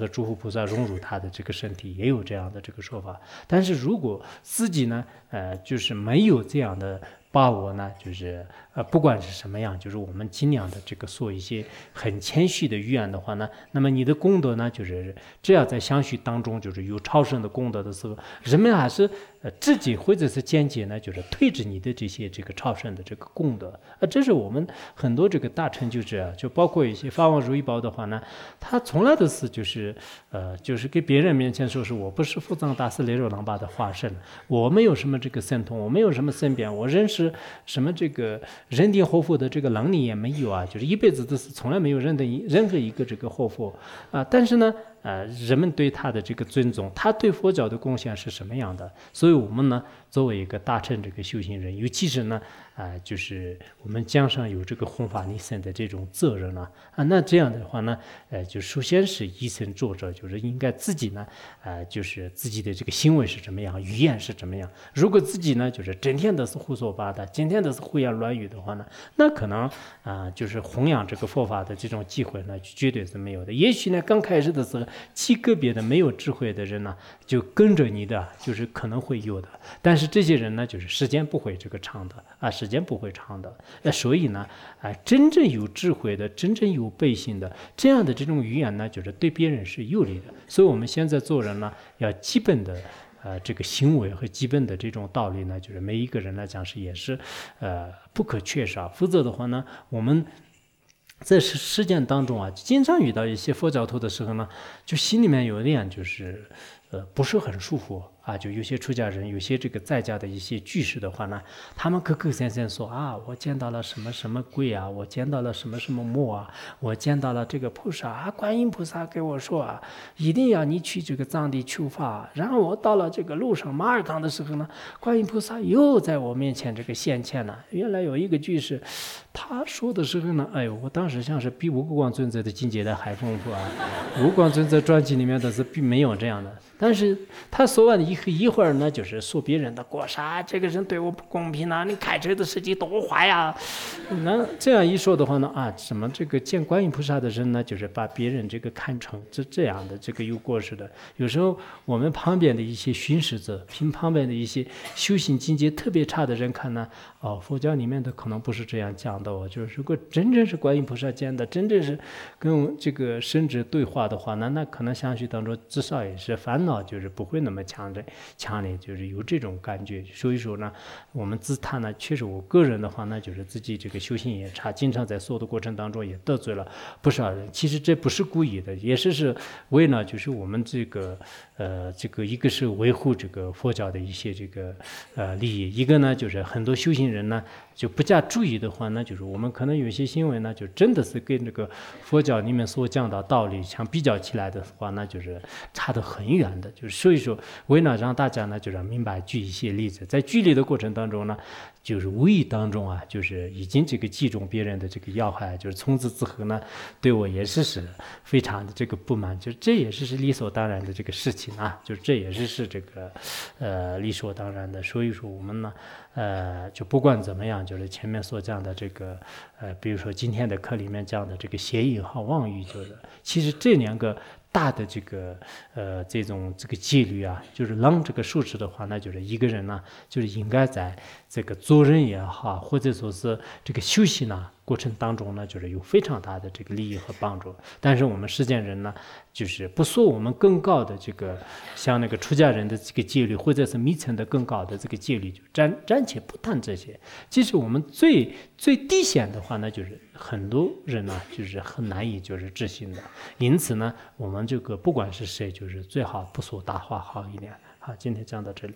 和诸佛菩萨融入他的这个身体，也有这样的这个说法。但是如果自己呢，就是没有这样的把握呢，就是不管是什么样，就是我们尽量的这个说一些很谦虚的语言的话呢，那么你的功德呢，就是只要在相续当中，就是有超生的功德的时候，人们还是直接或者是间接呢，就是推着你的这些这个超生的这个功德。这是我们很多这个大成就者，就包括一些法王如意宝的话呢，他从来都是就是给别人面前说是我不是佛藏大师雷肉郎巴的化身，我没有什么这个神通，我没有什么身边，我认识什么这个人定活佛的这个能力也没有啊，就是一辈子都是从来没有认得任何一个这个活佛啊。但是呢，人们对他的这个尊重，他对佛教的贡献是什么样的？所以我们呢，作为一个大乘这个修行人，尤其是呢，就是我们江上有这个弘法利生的这种责任呢，那这样的话呢，就首先是以身作则，就是应该自己呢，就是自己的这个行为是怎么样，语言是怎么样。如果自己呢，就是整天都是胡说八道，整天都是胡言乱语的话呢，那可能就是弘扬这个佛法的这种机会呢，绝对是没有的。也许呢，刚开始的时候，极个别的没有智慧的人呢，就跟着你的，就是可能会有的。但是这些人呢，就是时间不会这个长的时间不会长的。所以呢，真正有智慧的，真正有背信的，这样的这种语言呢，就是对别人是有利的。所以我们现在做人呢，要基本的这个行为和基本的这种道理呢，就是每一个人来讲也是不可缺少。否则的话呢，我们在实践当中经常遇到一些佛教徒的时候呢，就心里面有点就是不是很舒服就有些出家人，有些这个在家的一些居士的话呢，他们口口声声说我见到了什么什么鬼我见到了什么什么魔我见到了这个菩萨观音菩萨给我说一定要你去这个藏地求法。然后我到了这个路上马尔康的时候呢，观音菩萨又在我面前这个现前了。原来有一个居士，他说的时候呢，我当时像是比无垢光尊者的境界的还丰富无垢光尊者传记里面的是并没有这样的。但是他说完一会儿呢，就是说别人的过失这个人对我不公平你开车的司机多坏那这样一说的话呢什么这个见观音菩萨的人呢，就是把别人这个看成这样的这个有过失的。有时候我们旁边的一些巡视者，旁边的一些修行境界特别差的人看呢，佛教里面的可能不是这样讲的就是如果真正是观音菩萨见的，真正是跟这个圣者对话的话那可能相续当中至少也是烦恼就是不会那么强烈，就是有这种感觉。所以说呢，我们自叹呢，确实我个人的话呢，就是自己这个修行也差，经常在说的过程当中也得罪了不少人。其实这不是故意的，也是为了就是我们这个一个是维护这个佛教的一些这个利益，一个呢就是很多修行人呢就不加注意的话呢，就是我们可能有些行为呢，就真的是跟这个佛教里面所讲的道理相比较起来的话呢，就是差得很远的。就是所以说，为了让大家呢，就是明白，举一些例子，在举例的过程当中呢，就是无意当中就是已经这个击中别人的这个要害，就是从此之后呢，对我也是非常的这个不满，就这也是理所当然的这个事情就这也是这个理所当然的。所以说我们呢就不管怎么样，就是前面所讲的这个比如说今天的课里面讲的这个邪淫和妄欲，就是其实这两个大的这个这种这个戒律就是让这个受持的话，那就是一个人呢，就是应该在这个做人也好，或者说是这个修行过程当中呢，就是有非常大的这个利益和帮助。但是我们世间人呢，就是不说我们更高的这个像那个出家人的这个戒律，或者是密层的更高的这个戒律，就暂且不谈这些。其实我们最低线的话呢，就是很多人呢，就是很难以就是执行的。因此呢，我们这个不管是谁，就是最好不说大话好一点。好，今天讲到这里。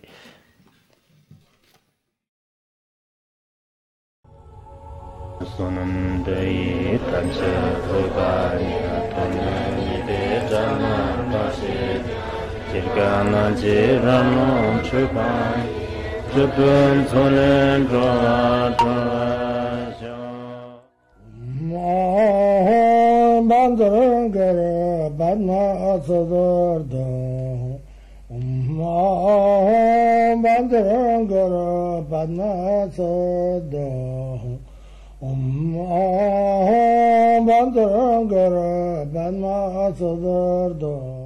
Sonam dei tamsa thogaya thona yide jana pase jirgana jirano chupan chupun tholen dra bandar gar banna sadar bandar gar banna sadar bandar gar banna sadar